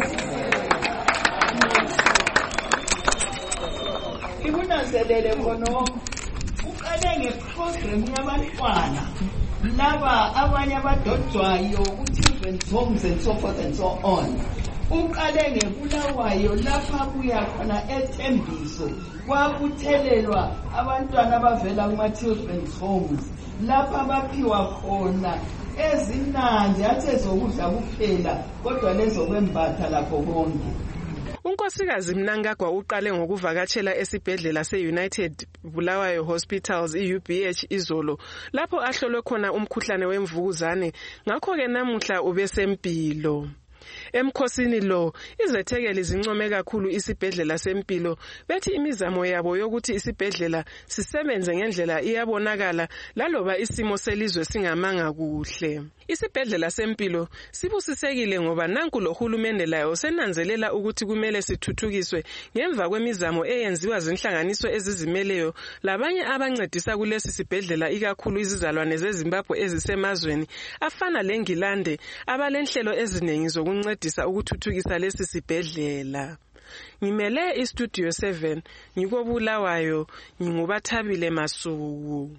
ibunanzelele khona uqale ngeprogram yabantwana laba abanye abadodwayo ku-children's homes and so forth and so on. Uqale ngebulawayo lapha kuya khona eThembiso kwakuthelelwa abantwana abavela kuma-children's homes lapha baphiwa khona ezinanje athe zokudla kuphela kodwa lezo kwembatha lapho konke. Unkosikazi Mnangagwa uqale ngokuvakatshela esibhedlela se-United Bulawayo Hospitals i-U B H izolo lapho ahlolwe khona umkhuhlane wemvukuzane ngakho-ke namuhla ubesempilo. Emkhosini lo izethekeli zincome kakhulu isibhedlela sempilo bethi imizamo yabo yokuthi isibhedlela sisebenze ngendlela iyabonakala laloba isimo selizwe singamanga kuhle. Isibhedlela sempilo sibusisekile ngoba nanku lo hulumende layo senanzelela ukuthi kumele sithuthukiswe ngemva kwemizamo eyenziwa zinhlanganiso ezizimeleyo labanye abancedisa kulesi sibhedlela ikakhulu izizalwane zeZimbabwe ezisemazweni afana leNgilande abalenhlelo eziningi zokuncedisa ukuthuthukisa lesi sibhedlela. Ngimele iStudio seven ngikobulawayo ngingubathabile Masuku.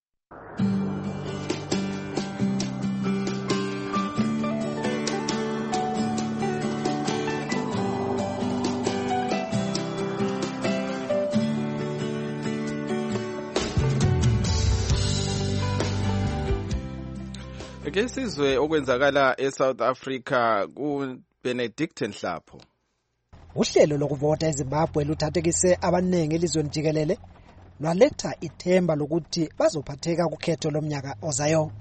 Ke sizwe okwenzakala eSouth Africa kuBenedict Nhlapho. Uhlelo lokuvota eZimbabwe luthathekise abaningi elizweni jikelele lwaletha ithemba lokuthi bazophatheka kukhetho lomnyaka ozayo.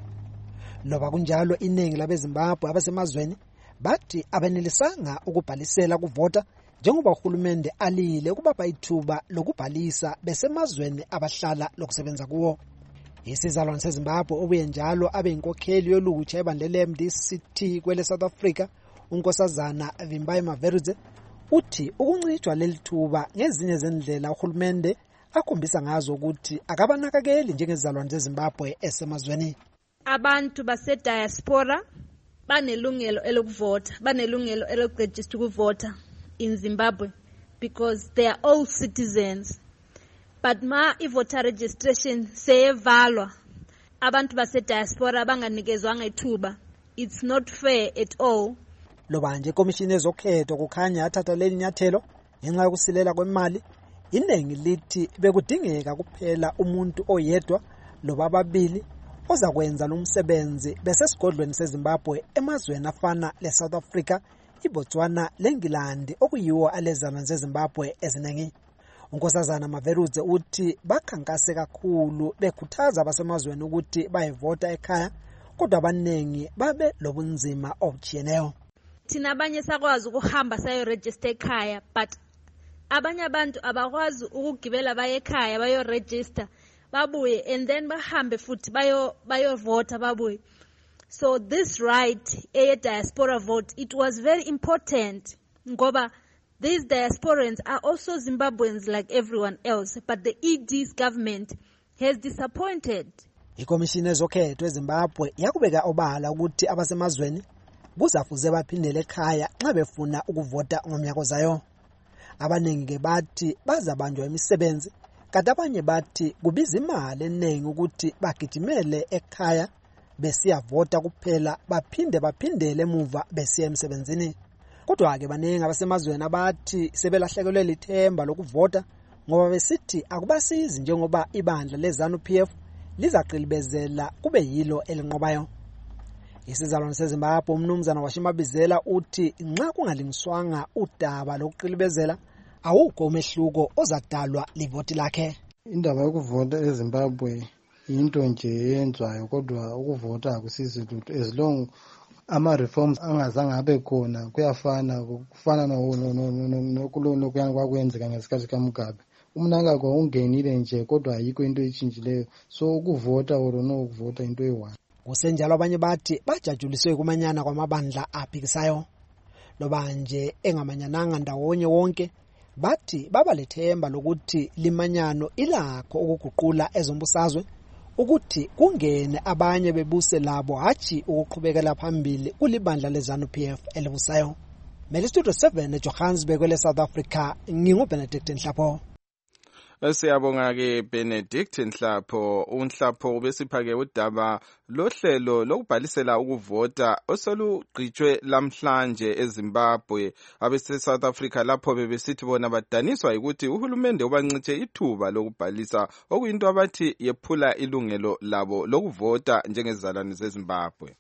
Loba kunjalo iningi labeZimbabwe abasemazweni bathi abenelisanga ukubhalisela kuvota njengoba uhulumende alile ukubapha ithuba lokubhalisa besemazweni abahlala lokusebenza kuwo. Isizalwane seZimbabwe obuye njalo abe inkokheli yolutsha ebandla le-M D C T kwele South Africa unkosazana Vimbayi Maverudze uthi ukuncitshwa lelithuba ngezinye zendlela uhulumende akhombisa ngazo ukuthi akabanakakeli njengezizalwane zeZimbabwe esemazweni. Abantu base diaspora banelungelo elokuvota banelungelo elokuregister ukuvota in Zimbabwe because they are all citizens. But ma i-voter registration seyevalwa abantu base diaspora banganikezwanga ithuba. It's not fair at all. Loba nje komishini ezokhetho kukhanya athatha leli nyathelo ngenxa yokusilela kwemali iningi lithi bekudingeka kuphela umuntu oyedwa loba ababili oza kwenza lo msebenzi besesigodlweni seZimbabwe emazweni afana leSouth Africa, iBotswana, leNgilandi okuyiwo alezana zeZimbabwe eziningi. Unkosazana Maverudze uthi bakhankase kakhulu bekhuthaza abasemazweni ukuthi bayevota ekhaya kodwa abaningi babe lobunzima obujiyeneyo. Thina abanye sakwazi ukuhamba sayo register ekhaya but abanye abantu abakwazi ukugibela baye ekhaya bayo register babuye and then bahambe futhi bayo bayo vota babuye. So this right a diaspora vote, it was very important ngoba these diasporans are also Zimbabweans like everyone else, but the E D's government has disappointed. Ikomishini ezokhetho eZimbabwe yakubeka obala ukuthi abasemazweni kuzafuze baphindele ekhaya nxa befuna ukuvota ngomnyaka ozayo. Abaningi ke bathi bazabanjwa imisebenzi, kanti abanye bathi kubiza imali eningi ukuthi bagijimele ekhaya besiyavota kuphela baphinde baphindele emuva besiya emsebenzini. Kodwa ke baningi abasemazweni abathi sebelahlekelwe lithemba lokuvota ngoba besithi akubasizi njengoba ibandla leZANU-P F lizaqilibezela kube yilo elinqobayo. Isizalwane seZimbabwe umnumzana Washimabizela uthi nxa kungalingiswanga udaba lokuqilibezela awukho umehluko ozadalwa livoti lakhe. Indaba yokuvota eZimbabwe into nje eyenzwayo, kodwa ukuvota akusizi lutho as long ama reforms angazange abe khona. Kuyafana kufana nokulona kuyani kwakwenzeka ngesikhathi kaMugabe. Umnangagwa ungenile nje kodwa ayikho into echinjileyo, so ukuvota or no ukuvota into eyi-one. Kusenjalo abanye bathi bajajuliswe kumanyana kwamabandla aphikisayo. Loba nje engamanyananga ndawonye wonke bathi baba lethemba lokuthi limanyano ilakho ukuguqula ezombusazwe ukuthi kungene abanye bebuse labo hathi ukuqhubekela phambili kulibandla leZANU-P F elibusayo. Melistudio seven eJohannesburg kwele South Africa, nginguBenedict Nhlapho. Siyabonga ke Benedict Nhlapho. Unhlapho ubesiphake udaba lohlelo lokubhalisela ukuvota osolugqitshwe lamhlanje eZimbabwe. Abese South Africa lapho bebesithi bona badaniswa ukuthi uhulumende ubancithe ithuba lokubhalisa, okuyinto abathi yephula ilungelo labo lokuvota njengezizalwane zeZimbabwe.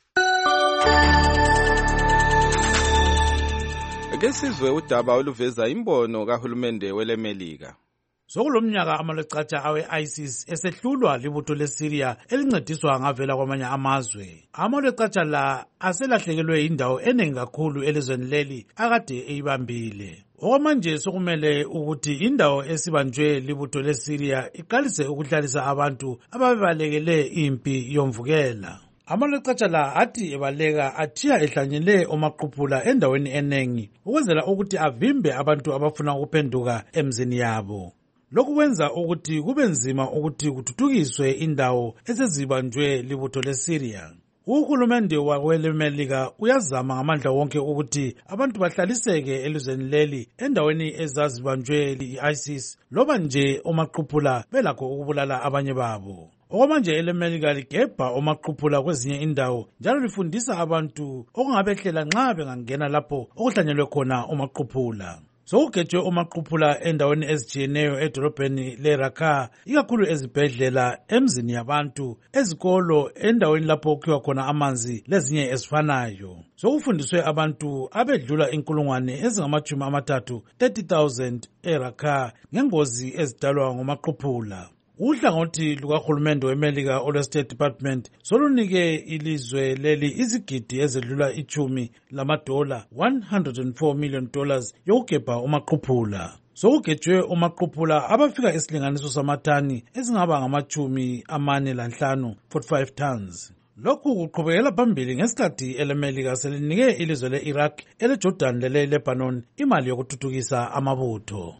Ake sizwe udaba oluveza imbono kahulumende weleMelika. Sokulomnyaka amalecatsha awe-ISIS esehlulwa libutho leSyria elincediswa ngavela kwamanye amazwe. Amalecatsha la aselahlekelwe indawo eningi kakhulu elizweni leli akade eyibambile. Okwamanje sokumele ukuthi indawo esibanjwe libutho leSyria iqalise ukuhlalisa abantu ababebalekele impi yomvukela. Amalecatsha la athi ebaleka athiya ehlanyele omaqhuphula endaweni enengi ukwenzela ukuthi avimbe abantu abafuna ukuphenduka emzini yabo. Lokhu kwenza ukuthi kube nzima ukuthi kuthuthukiswe indawo esezibanjwe libutho leSyria. Uhulumende wakweleMelika uyazama ngamandla wonke ukuthi abantu bahlaliseke elizweni leli endaweni ezazibanjwe li-ISIS loba nje omaqhuphula belakho ukubulala abanye babo. Okwamanje eleMelika ligebha omaqhuphula kwezinye indawo njalo lifundisa abantu okungabehlela nxa bengangena lapho okuhlanyelwe khona omaqhuphula. Sokugejwe omaqhuphula endaweni ezijiyeneyo edolobheni leRaqqa, ikakhulu ezibhedlela, emzini yabantu, ezikolo, endaweni lapho kukhiwa khona amanzi lezinye ezifanayo. Sokufundiswe abantu abedlula inkulungwane ezingamachumi amathathu thirty thousand eRaqqa ngengozi ezidalwa ngomaqhuphula. Uhlangothi lukahulumende weMelika olwe-State Department solunike ilizwe leli izigidi ezedlula ichumi lamadola one hundred four million dollars yokugebha omaqhuphula. Sokugejwe omaqhuphula abafika isilinganiso samatani ezingaba ngamachumi amane lanhlanu forty-five tons. Lokhu kuqhubekela phambili ngesikhathi eleMelika selinike ilizwe le-Iraq, eleJordan lele-Lebanon imali yokuthuthukisa amabutho.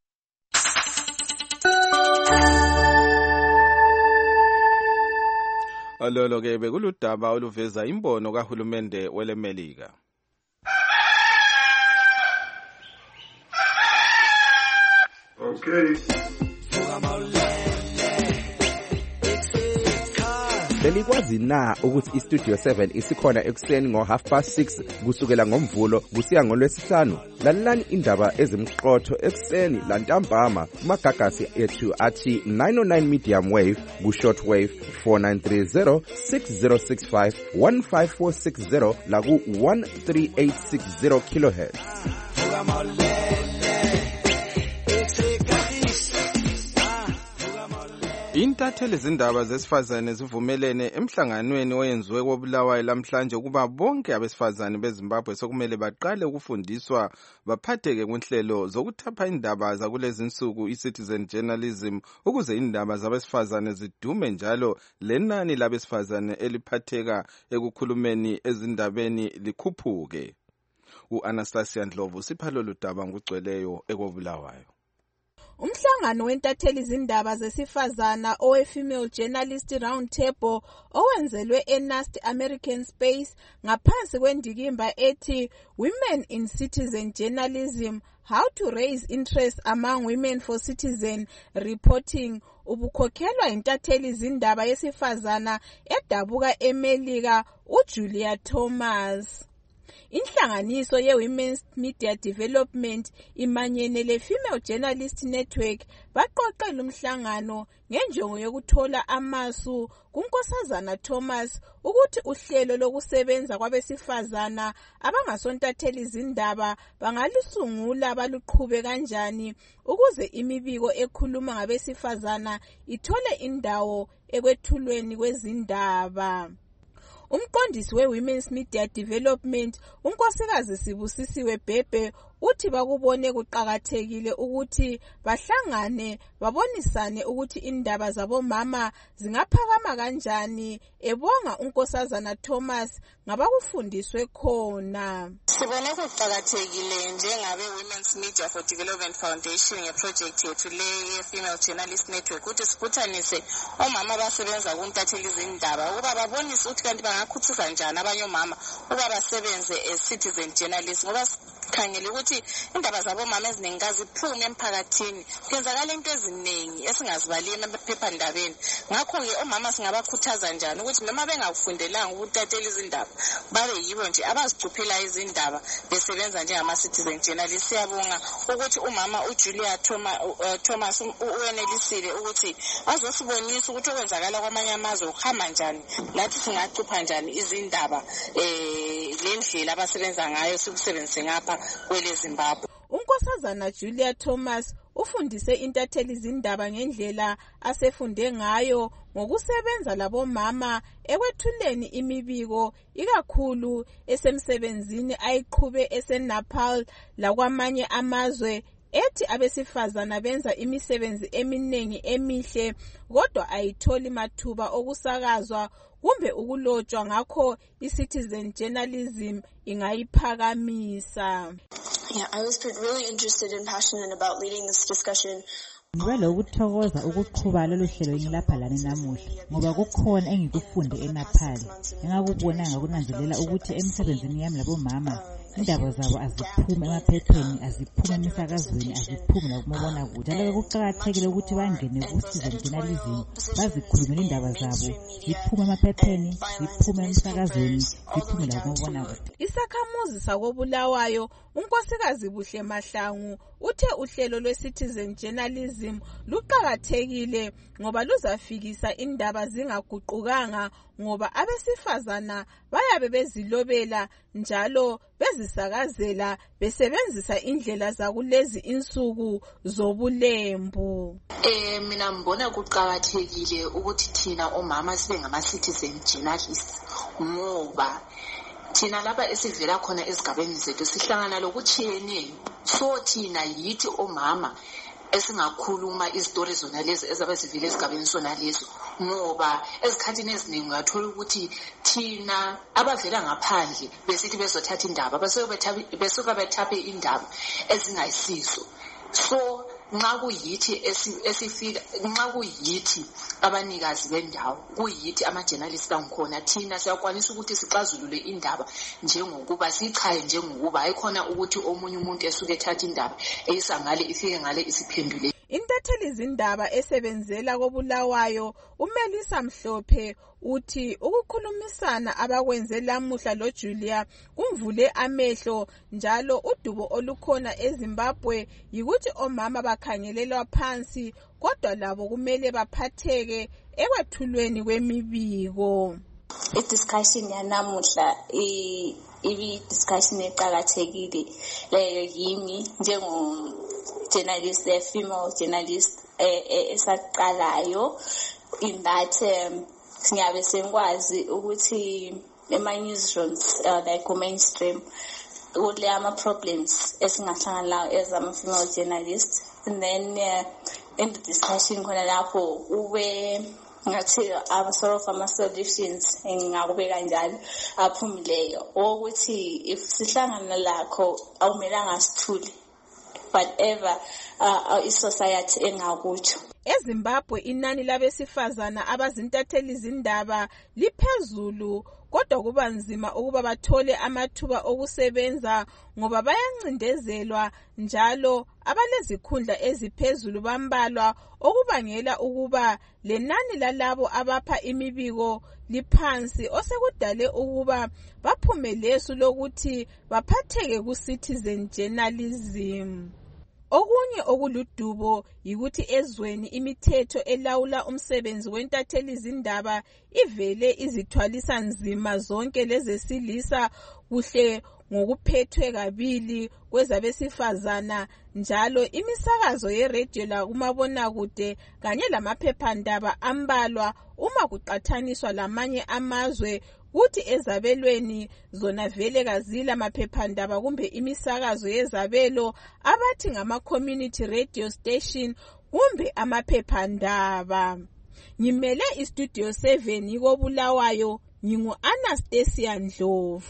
Alolo ke bekuludaba oluveza imbono kahulumende weleMelika. Okay. Belikwazi na ukuthi iStudio seven isikhona ekuseni ngo half past six kusukela ngomvulo kusiya ngolwesihlanu? Lalelani indaba ezimqotho ekuseni lantambama kumagagasi ethu athi nine oh nine medium wave ku short wave four nine three zero six zero six five one five four six zero la ku one three eight six zero kilohertz. Intatheli zindaba zesifazane zivumelene emhlanganweni oyenziwe koBulawayo lamhlanje ukuba bonke abesifazane beZimbabwe sokumele baqale ukufundiswa baphatheke kunhlelo zokuthapha indaba zakulezi insuku iCitizen journalism ukuze indaba zabesifazane zidume njalo lenani labesifazane eliphatheka ekukhulumeni ezindabeni likhuphuke. U-Anastasia Ndlovu sipha lolu daba ngugcweleyo ekoBulawayo. Umhlangano wentatheli izindaba zesifazana owe Female Journalist Round Table owenzelwe eNast American Space ngaphansi kwendikimba ethi Women in Citizen Journalism, How to Raise Interest Among Women for Citizen Reporting ubukhokhelwa intatheli izindaba yesifazana edabuka eMelika uJulia Thomas. Inhlanganiso ye-Women's Media Development imanyene le-Female Journalist Network baqoqela umhlangano ngenjongo yokuthola amasu kuNkosazana Thomas ukuthi uhlelo lokusebenza kwabesifazana abangasontatheli izindaba bangalusungula baluqhube kanjani ukuze imibiko ekhuluma ngabesifazana ithole indawo ekwethulweni kwezindaba. Umqondisi we-Women's Media Development, unkosikazi Sibusisiwe Bhebhe, uthi bakubone kuqhakathekile ukuthi bahlangane babonisane ukuthi indaba zabomama zingaphakama kanjani, ebonga unkosazana Thomas ngabakufundiswe khona. Sibone kuqhakathekile njengabe Women's Media for Development Foundation ngeproject yethu le ye-Female Journalist Network ukuthi sibuthanise omama abasebenza kuntatheli izindaba ukuba babonise ukuthi kanti bangakhuthaza njani abanye omama ukuba basebenze as citizen journalists ngoba sikhangele ukuthi indaba zabomama ezinengi ziphume emphakathini kuyenzakala into eziningi esingazibali emaphephandabeni. Ngakho-ke omama singabakhuthaza njani ukuthi noma bengakufundelanga ukutathela izindaba babe yibo nje abazicuphela izindaba besebenza njengama-citizen journalists. Siyabonga ukuthi umama uJulia Thomas uwenelisile ukuthi azosibonisa ukuthi okwenzakala kwamanye amazwe ukuhamba njani, lathi singacupha njani izindaba eh lendlela abasebenza ngayo sikusebenzise ngapha kwele Zimbabwe. Unkosazana Julia Thomas ufundise intatheli izindaba ngendlela asefunde ngayo ngokusebenza labomama ekwethuleni imibiko ikakhulu esemsebenzini ayiqhube eseNepal lakwamanye amazwe ethi abesifazana benza imisebenzi eminingi emihle kodwa ayitholi mathuba okusakazwa kumbe ukulotshwa, ngakho i-citizen journalism ingayiphakamisa. Yeah, I was really interested and passionate about leading this discussion. Ngibe lokuthokoza ukuqhuba lolu hlelo ngilapha lana namuhla ngoba kukhona engikufunde eNepal engakubona ngakunanzelela ukuthi emsebenzini yami labomama indaba zabo aziphume emaphepheni, aziphume emisakazweni, aziphume nakumabona kude. Njalo kuqakathekile ukuthi bangene ku-citizen journalism bazikhulumele indaba zabo, ziphume emaphepheni, ziphume emisakazweni, ziphume nakumabona kude. Isakhamuzi sakobulawayo unkosikazi Buhle Mahlangu uthe uhlelo lwe-citizen journalism luqakathekile ngoba luzafikisa indaba zingaguqukanga ngoba abesifazana bayabe bezilobela njalo bezisakazela besebenzisa indlela zakulezi insuku zobulembu. Eh mina ngibona kuqakathekile ukuthi thina omama sibe ngama-citizen journalists ngoba thina lapha esivela khona ezigabeni zethu sihlangana lokutshiyeneyo, so thina yithi omama esingakhuluma izitori zona lezi ezabe zivile ezigabeni sona lezo ngoba ezikhathini eziningi ungathola ukuthi thina abavela ngaphandle besithi bezothatha indaba besuka bethaphe indaba ezingayisizo. So nxa kuyithi esifika nxa kuyithi abanikazi bendawo kuyithi ama-journalists bangikhona thina siyakwanisa ukuthi sixazulule indaba njengokuba sichaye njengokuba ayikhona ukuthi omunye umuntu esuke ethatha indaba eyisa ngale ifike ngale isiphendule. Intatheli izindaba esebenzela kobulawayo uMelisa Mhlophe uthi ukukhulumisana abakwenze lamuhla loJulia kumvule amehlo, njalo udubo olukhona eZimbabwe yikuthi omama bakhangelelwa phansi kodwa labo kumele baphatheke ekwethulweni kwemibiko. I-discussion yanamuhla i-discussion eqakathekile leyo yimi njengo journalist, a female journalist esaqalayo, in that singabe senkwazi ukuthi ema-newsrooms like mainstream kule ama-problems esingahlangana lawo as ama-female journalists, and then uh, in the discussion khona lapho ube ngathi aba sort of ama-solutions engingakube kanjani aphumileyo ukuthi if sihlangana lakho awumelanga sithule whatever uh, i-society engakutsho. eZimbabwe inani labesifazana abazintatheli zindaba liphezulu, kodwa kuba nzima ukuba bathole amathuba okusebenza ngoba bayancindezelwa njalo abalezikhundla eziphezulu bambalwa, okubangela ukuba lenani lalabo abapha imibiko liphansi, osekudale ukuba baphume lesu lokuthi baphatheke ku-citizen journalism. Okunye okuludubo yikuthi ezweni imithetho elawula umsebenzi wentatheli zindaba ivele izithwalisa nzima zonke lezesilisa kuhle ngokuphethwe kabili kwezabesifazana, njalo imisakazo yeradio lakumabonakude kanye lamaphephandaba ambalwa uma kuqathaniswa lamanye amazwe, kuthi ezabelweni zona vele kazila maphephandaba kumbe imisakazo yezabelo abathi ngama-community radio station kumbe amaphephandaba. Ngimele istudio seven yiko Bulawayo, ngingu-Anastasia Ndlovu.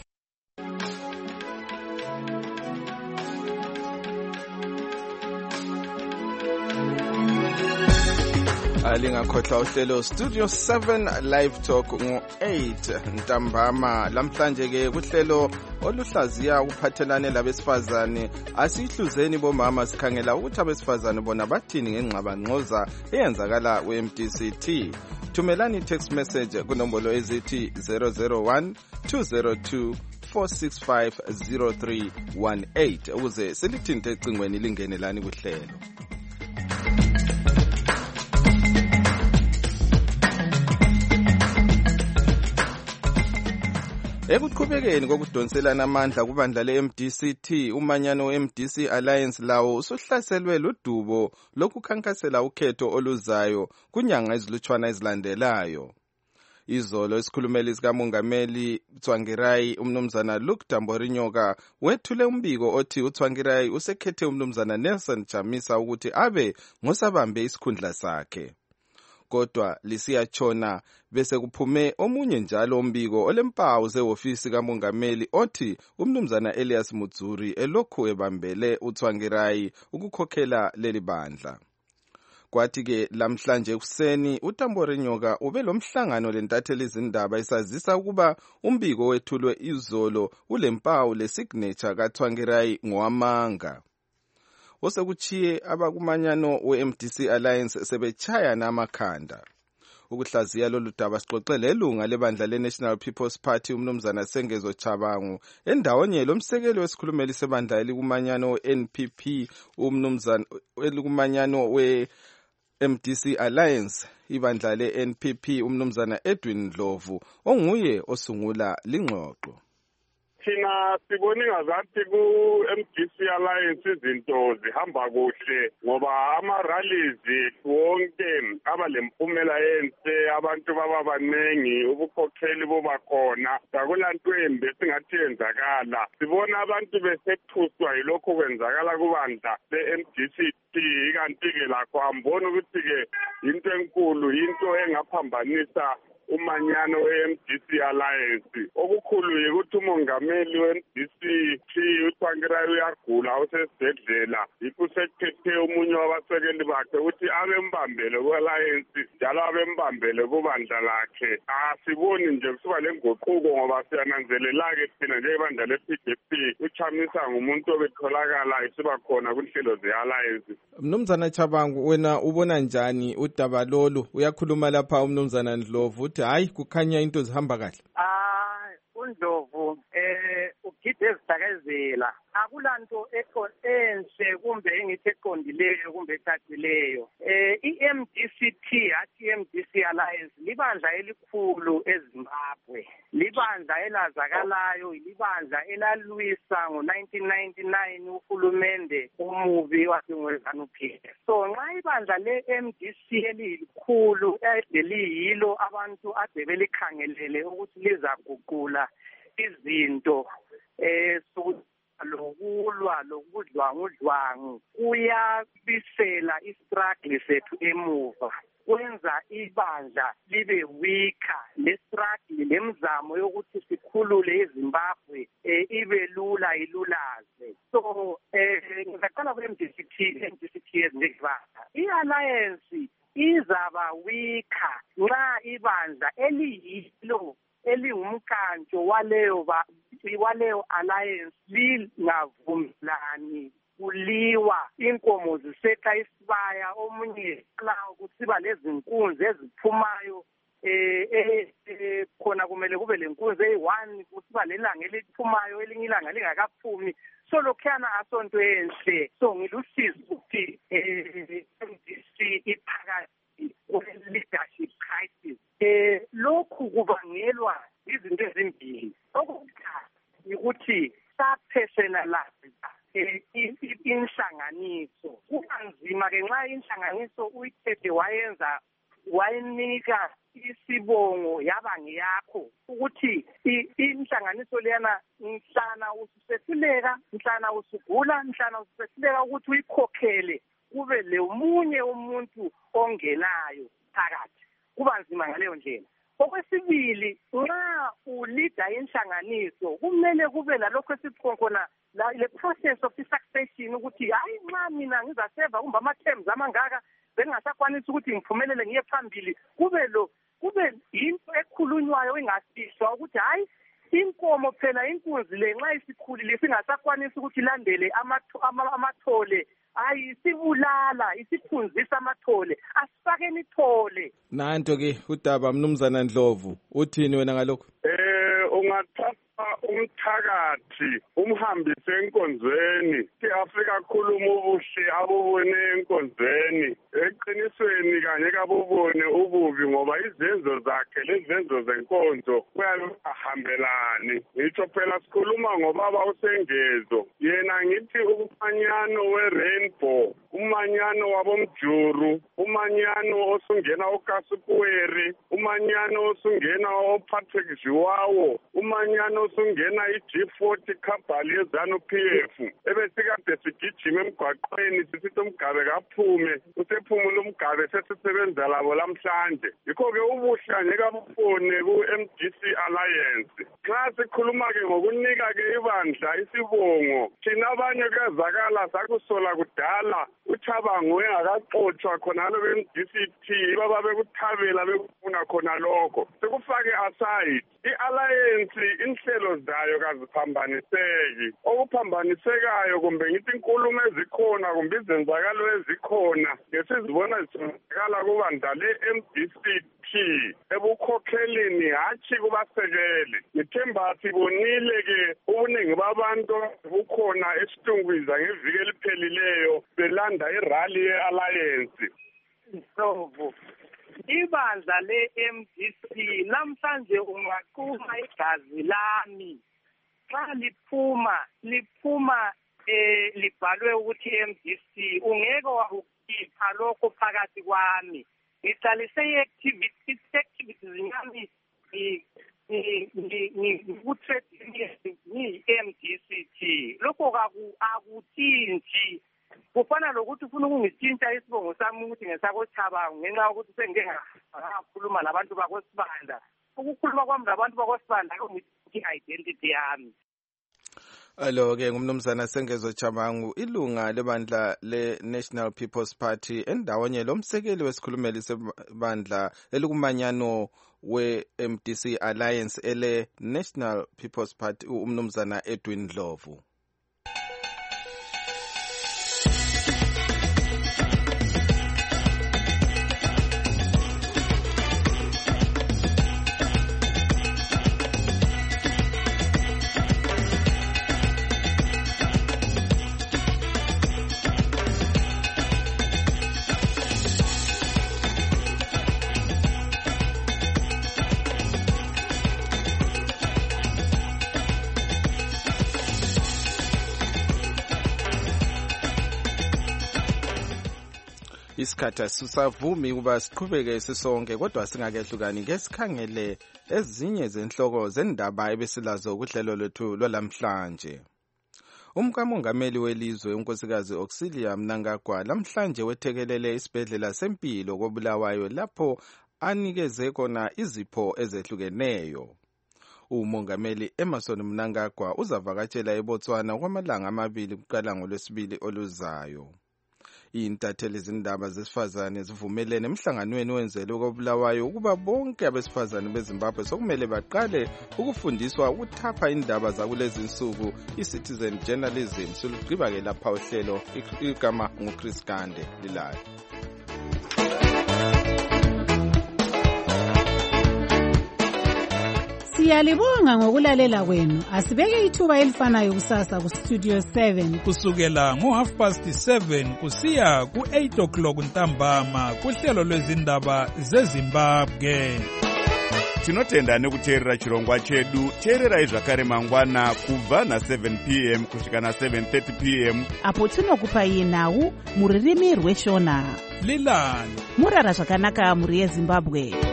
Alingakhohlwa uhlelo Studio seven Live Talk ngo eight ntambama. Lamhlanje ke kuhlelo oluhlaziya ukuphathelane labesifazane, asihluzeni bomama sikhangela ukuthi abesifazane bona bathini ngengxabangxoza eyenzakala ku-M D C T. Thumelani text message kunombolo ezithi zero zero one two zero two four six five zero three one eight ukuze silithinte ecingweni lingenelani kuhlelo. Ekuqhubekeni kokudonselana amandla kubandla le-M D C T, umanyano we-M D C Alliance lawo usuhlaselwe ludubo lokukhankasela ukhetho oluzayo kunyanga ezilutshwana ezilandelayo. Izolo isikhulumeli sikamongameli uTsvangirai umnumzana Luke Tamborinyoka wethule umbiko othi uTsvangirai usekhethe umnumzana Nelson Chamisa ukuthi abe ngosabambe isikhundla sakhe. Kodwa lisiyatshona bese kuphume omunye njalo umbiko olempawu zehofisi kamongameli othi umnumzana Elias Mudzuri elokhu ebambele uTsvangirai ukukhokhela leli bandla. Kwathi ke lamhlanje kuseni uTamborinyoka ube lomhlangano lentatheli izindaba isazisa ukuba umbiko wethulwe izolo ulempawu lesignature kaTsvangirai ngowamanga. Osekuchiye abakumanyano we-M D C Alliance sebechaya namakhanda. Ukuhlaziya lolu daba sixoxele ilunga lebandla le-National People's Party umnumzana Sengezo Chabangu endawonye lomsekeli wesikhulumeli sebandla elikumanyano we-N P P umnumzana elikumanyano we-M D C Alliance ibandla le-N P P umnumzana Edwin Ndlovu onguye osungula lingxoxo. Thina sibona ngazathi ku-M D C Alliance izinto zihamba kuhle ngoba ama-rallies wonke abalemphumela enhle, abantu baba baningi, ubukhokheli buba khona, akulanto embi esingathi yenzakala. Sibona abantu besethuswa yilokho kwenzakala kubandla le-M D C T, kanti-ke lakho ambona ukuthi-ke into enkulu, into engaphambanisa umanyano we-M D C Alliance. Okukhulu yikuthi umongameli we-M D C T uTsvangirai uyagula usesibhedlela, yikho sekhethe omunye wabasekeli bakhe ukuthi abembambele ku-alliance njalo abembambele kubandla lakhe. Asiboni nje kusuka le ngoquko ngoba siyananzelela-ke thina njengebandla le-P D P uChamisa ngumuntu obetholakala isiba khona kunhlelo ze-alliance. Mnumzana Chabangu, wena ubona njani udaba lolu? Uyakhuluma lapha umnumzana Ndlovu hayi kukhanya into zihamba kahle. Ah, uNdlovu eh ugide ezidakazela. Akulanto ekho enhle kumbe engithi eqondileyo kumbe ecacileyo. Eh i-M D C T athi i-M D C Alliance libandla elikhulu eZimbabwe. Libandla elazakalayo, libandla elalwisa ngo nineteen ninety-nine uhulumende umubi waseNgwezanuphi. So nxa ibandla le-M D C elikhulu eliyilo abantu ade belikhangelele ukuthi lizaguqula izinto eh lokulwa lokudlwangudlwangu kuyabisela istruggle sethu emuva. kwenza ibandla libe weaker, le-struggle lemizamo yokuthi sikhulule iZimbabwe eh, ibe lula ilulaze. So eh ngizaqala ku-M D C T, M D C T ezinjengibandla. I-alliance izaba weaker nxa ibandla eliyilo elingumkantsho waleyo waleyo alliance lingavumelani kuliwa inkomo ziseqa isibaya omunye la kusiba lezinkunzi eziphumayo eh eh khona kumele kube lenkunzi eyi-one kusiba lelanga eliphumayo elinye ilanga lingakaphumi so lokhuyana asonto enhle so ngilusizi ukuthi eh M D C iphakathi kwe-leadership crisis eh lokhu kubangelwa izinto ezimbili. Okokuqala ukuthi sa-personalize inhlanganiso kubanzima ke nxa inhlanganiso uyithethe wayenza wayinika isibongo yaba ngeyakho ukuthi inhlanganiso leyana mhlana ususehluleka mhlana usugula mhlana ususehluleka ukuthi uyikhokhele kube lemunye umuntu ongenayo phakathi kubanzima ngaleyo ndlela. Okwesibili nxa ulida inhlanganiso kumele kube lalokho esikhona la le process of succession ukuthi hayi nxa mina ngizaseva kumbe ama-terms amangaka bengingasakwanisi ukuthi ngiphumelele ngiye phambili kube lo kube into ekhulunywayo ingasishwa ukuthi hayi inkomo phela inkunzi le nxa isikhulile singasakwanisi ukuthi ilandele amathole hayi sibulala isiphunzisa amathole asifakeni ithole. Nanto ke udaba mnumzana Ndlovu uthini wena ngalokho? Eh ungathatha umthakathi umhambise enkonzweni siafika khuluma ubuhle abubone enkonzweni eqinisweni kanye kabubone ububi ngoba izenzo zakhe lezenzo zenkonzo kuyahambelani. Ngitsho phela sikhuluma ngobaba uSengezo yena ngithi umanyano we-rainbow umanyano wabomjuru umanyano osungena oKasukuweri umanyano osungena oPatrick Ziwawo umanyano osungena i-G forty Kabhali yeZanu P F ebesikade sigijima emgwaqweni sisithi umgabe kaphume usephumula umgabe sesisebenza labo lamhlanje. Yikho-ke ubuhle angeke abufone ku-M D C Alliance. Xa sikhuluma-ke ngokunika-ke ibandla isibongo thina abanye kuyazakala sakusola kudala uThabango engakaxotshwa khonalo be-M D C T baba bekuthabela bekufuna khona lokho sekufake aside i-alliance inhlelo zayo kaziphambaniseki. Okuphambanisekayo kumbe ngithi inkulumo ezikhona kumbe izenzakalo ezikhona ngesizibona zisenzakala kubandla le-M D C T ebukhokhelini hatshi kubasekeli. Ngithemba sibonile-ke ubuningi babantu bukhona esitungwiza ngeviki eliphelileyo belanda irally ye-alliance. Ndlovu ibandla le-M D C namhlanje ungaquma igazi lami xa liphuma liphuma eh libhalwe ukuthi M D C ungeke wakukhipha lokho phakathi kwami ngiqalise i-activity activities yami ngi-M D C T lokho akuthinti kufana lokuthi ufuna ukungitshintsha isibongo sami ukuthi ngesakoThabango ngenxa yokuthi sengike ngakhuluma labantu bakosibanda. Ukukhuluma kwami labantu bakosibanda akungithi identity yami. Alo-ke ngumnumzana Sengezo Chabangu ilunga lebandla le-National People's Party endawonye lomsekeli wesikhulumeli sebandla elikumanyano we-M D C Alliance ele-National People's Party umnumzana Edwin Ndlovu. Isikhathi asisavumi kuba siqhubeke sisonke kodwa singakehlukani ngesikhangele ezinye zenhloko zendaba ebesilazo kuhlelo lwethu lwalamhlanje. Umkamongameli welizwe unkosikazi Auxilia Mnangagwa lamhlanje wethekelele isibhedlela sempilo koBulawayo lapho anikeze khona izipho ezehlukeneyo. Umongameli Emmerson Mnangagwa uzavakatshela eBotswana kwamalanga amabili kuqala ngoLwesibili oluzayo. Intatheli zindaba zesifazane zivumelene emhlanganweni wenzelwe koBulawayo ukuba bonke abesifazane beZimbabwe sokumele baqale ukufundiswa ukuthapha indaba zakulezi insuku i-citizen journalism. Silugqiba ke lapha uhlelo igama nguChris Gande lilayo. Siyalibonga ngokulalela kwenu. Asibeke ithuba elifanayo kusasa ku Studio seven kusukela ngo half past seven kusiya ku eight o'clock ntambama kuhlelo lwezindaba zeZimbabwe. Tinotenda nekuteerera chirongwa chedu. Teererai zvakare mangwana kubva na seven p m kusvika na seven thirty p m apo tinokupai nhau muririmi rweshona. Lilani murara zvakanaka muri yeZimbabwe.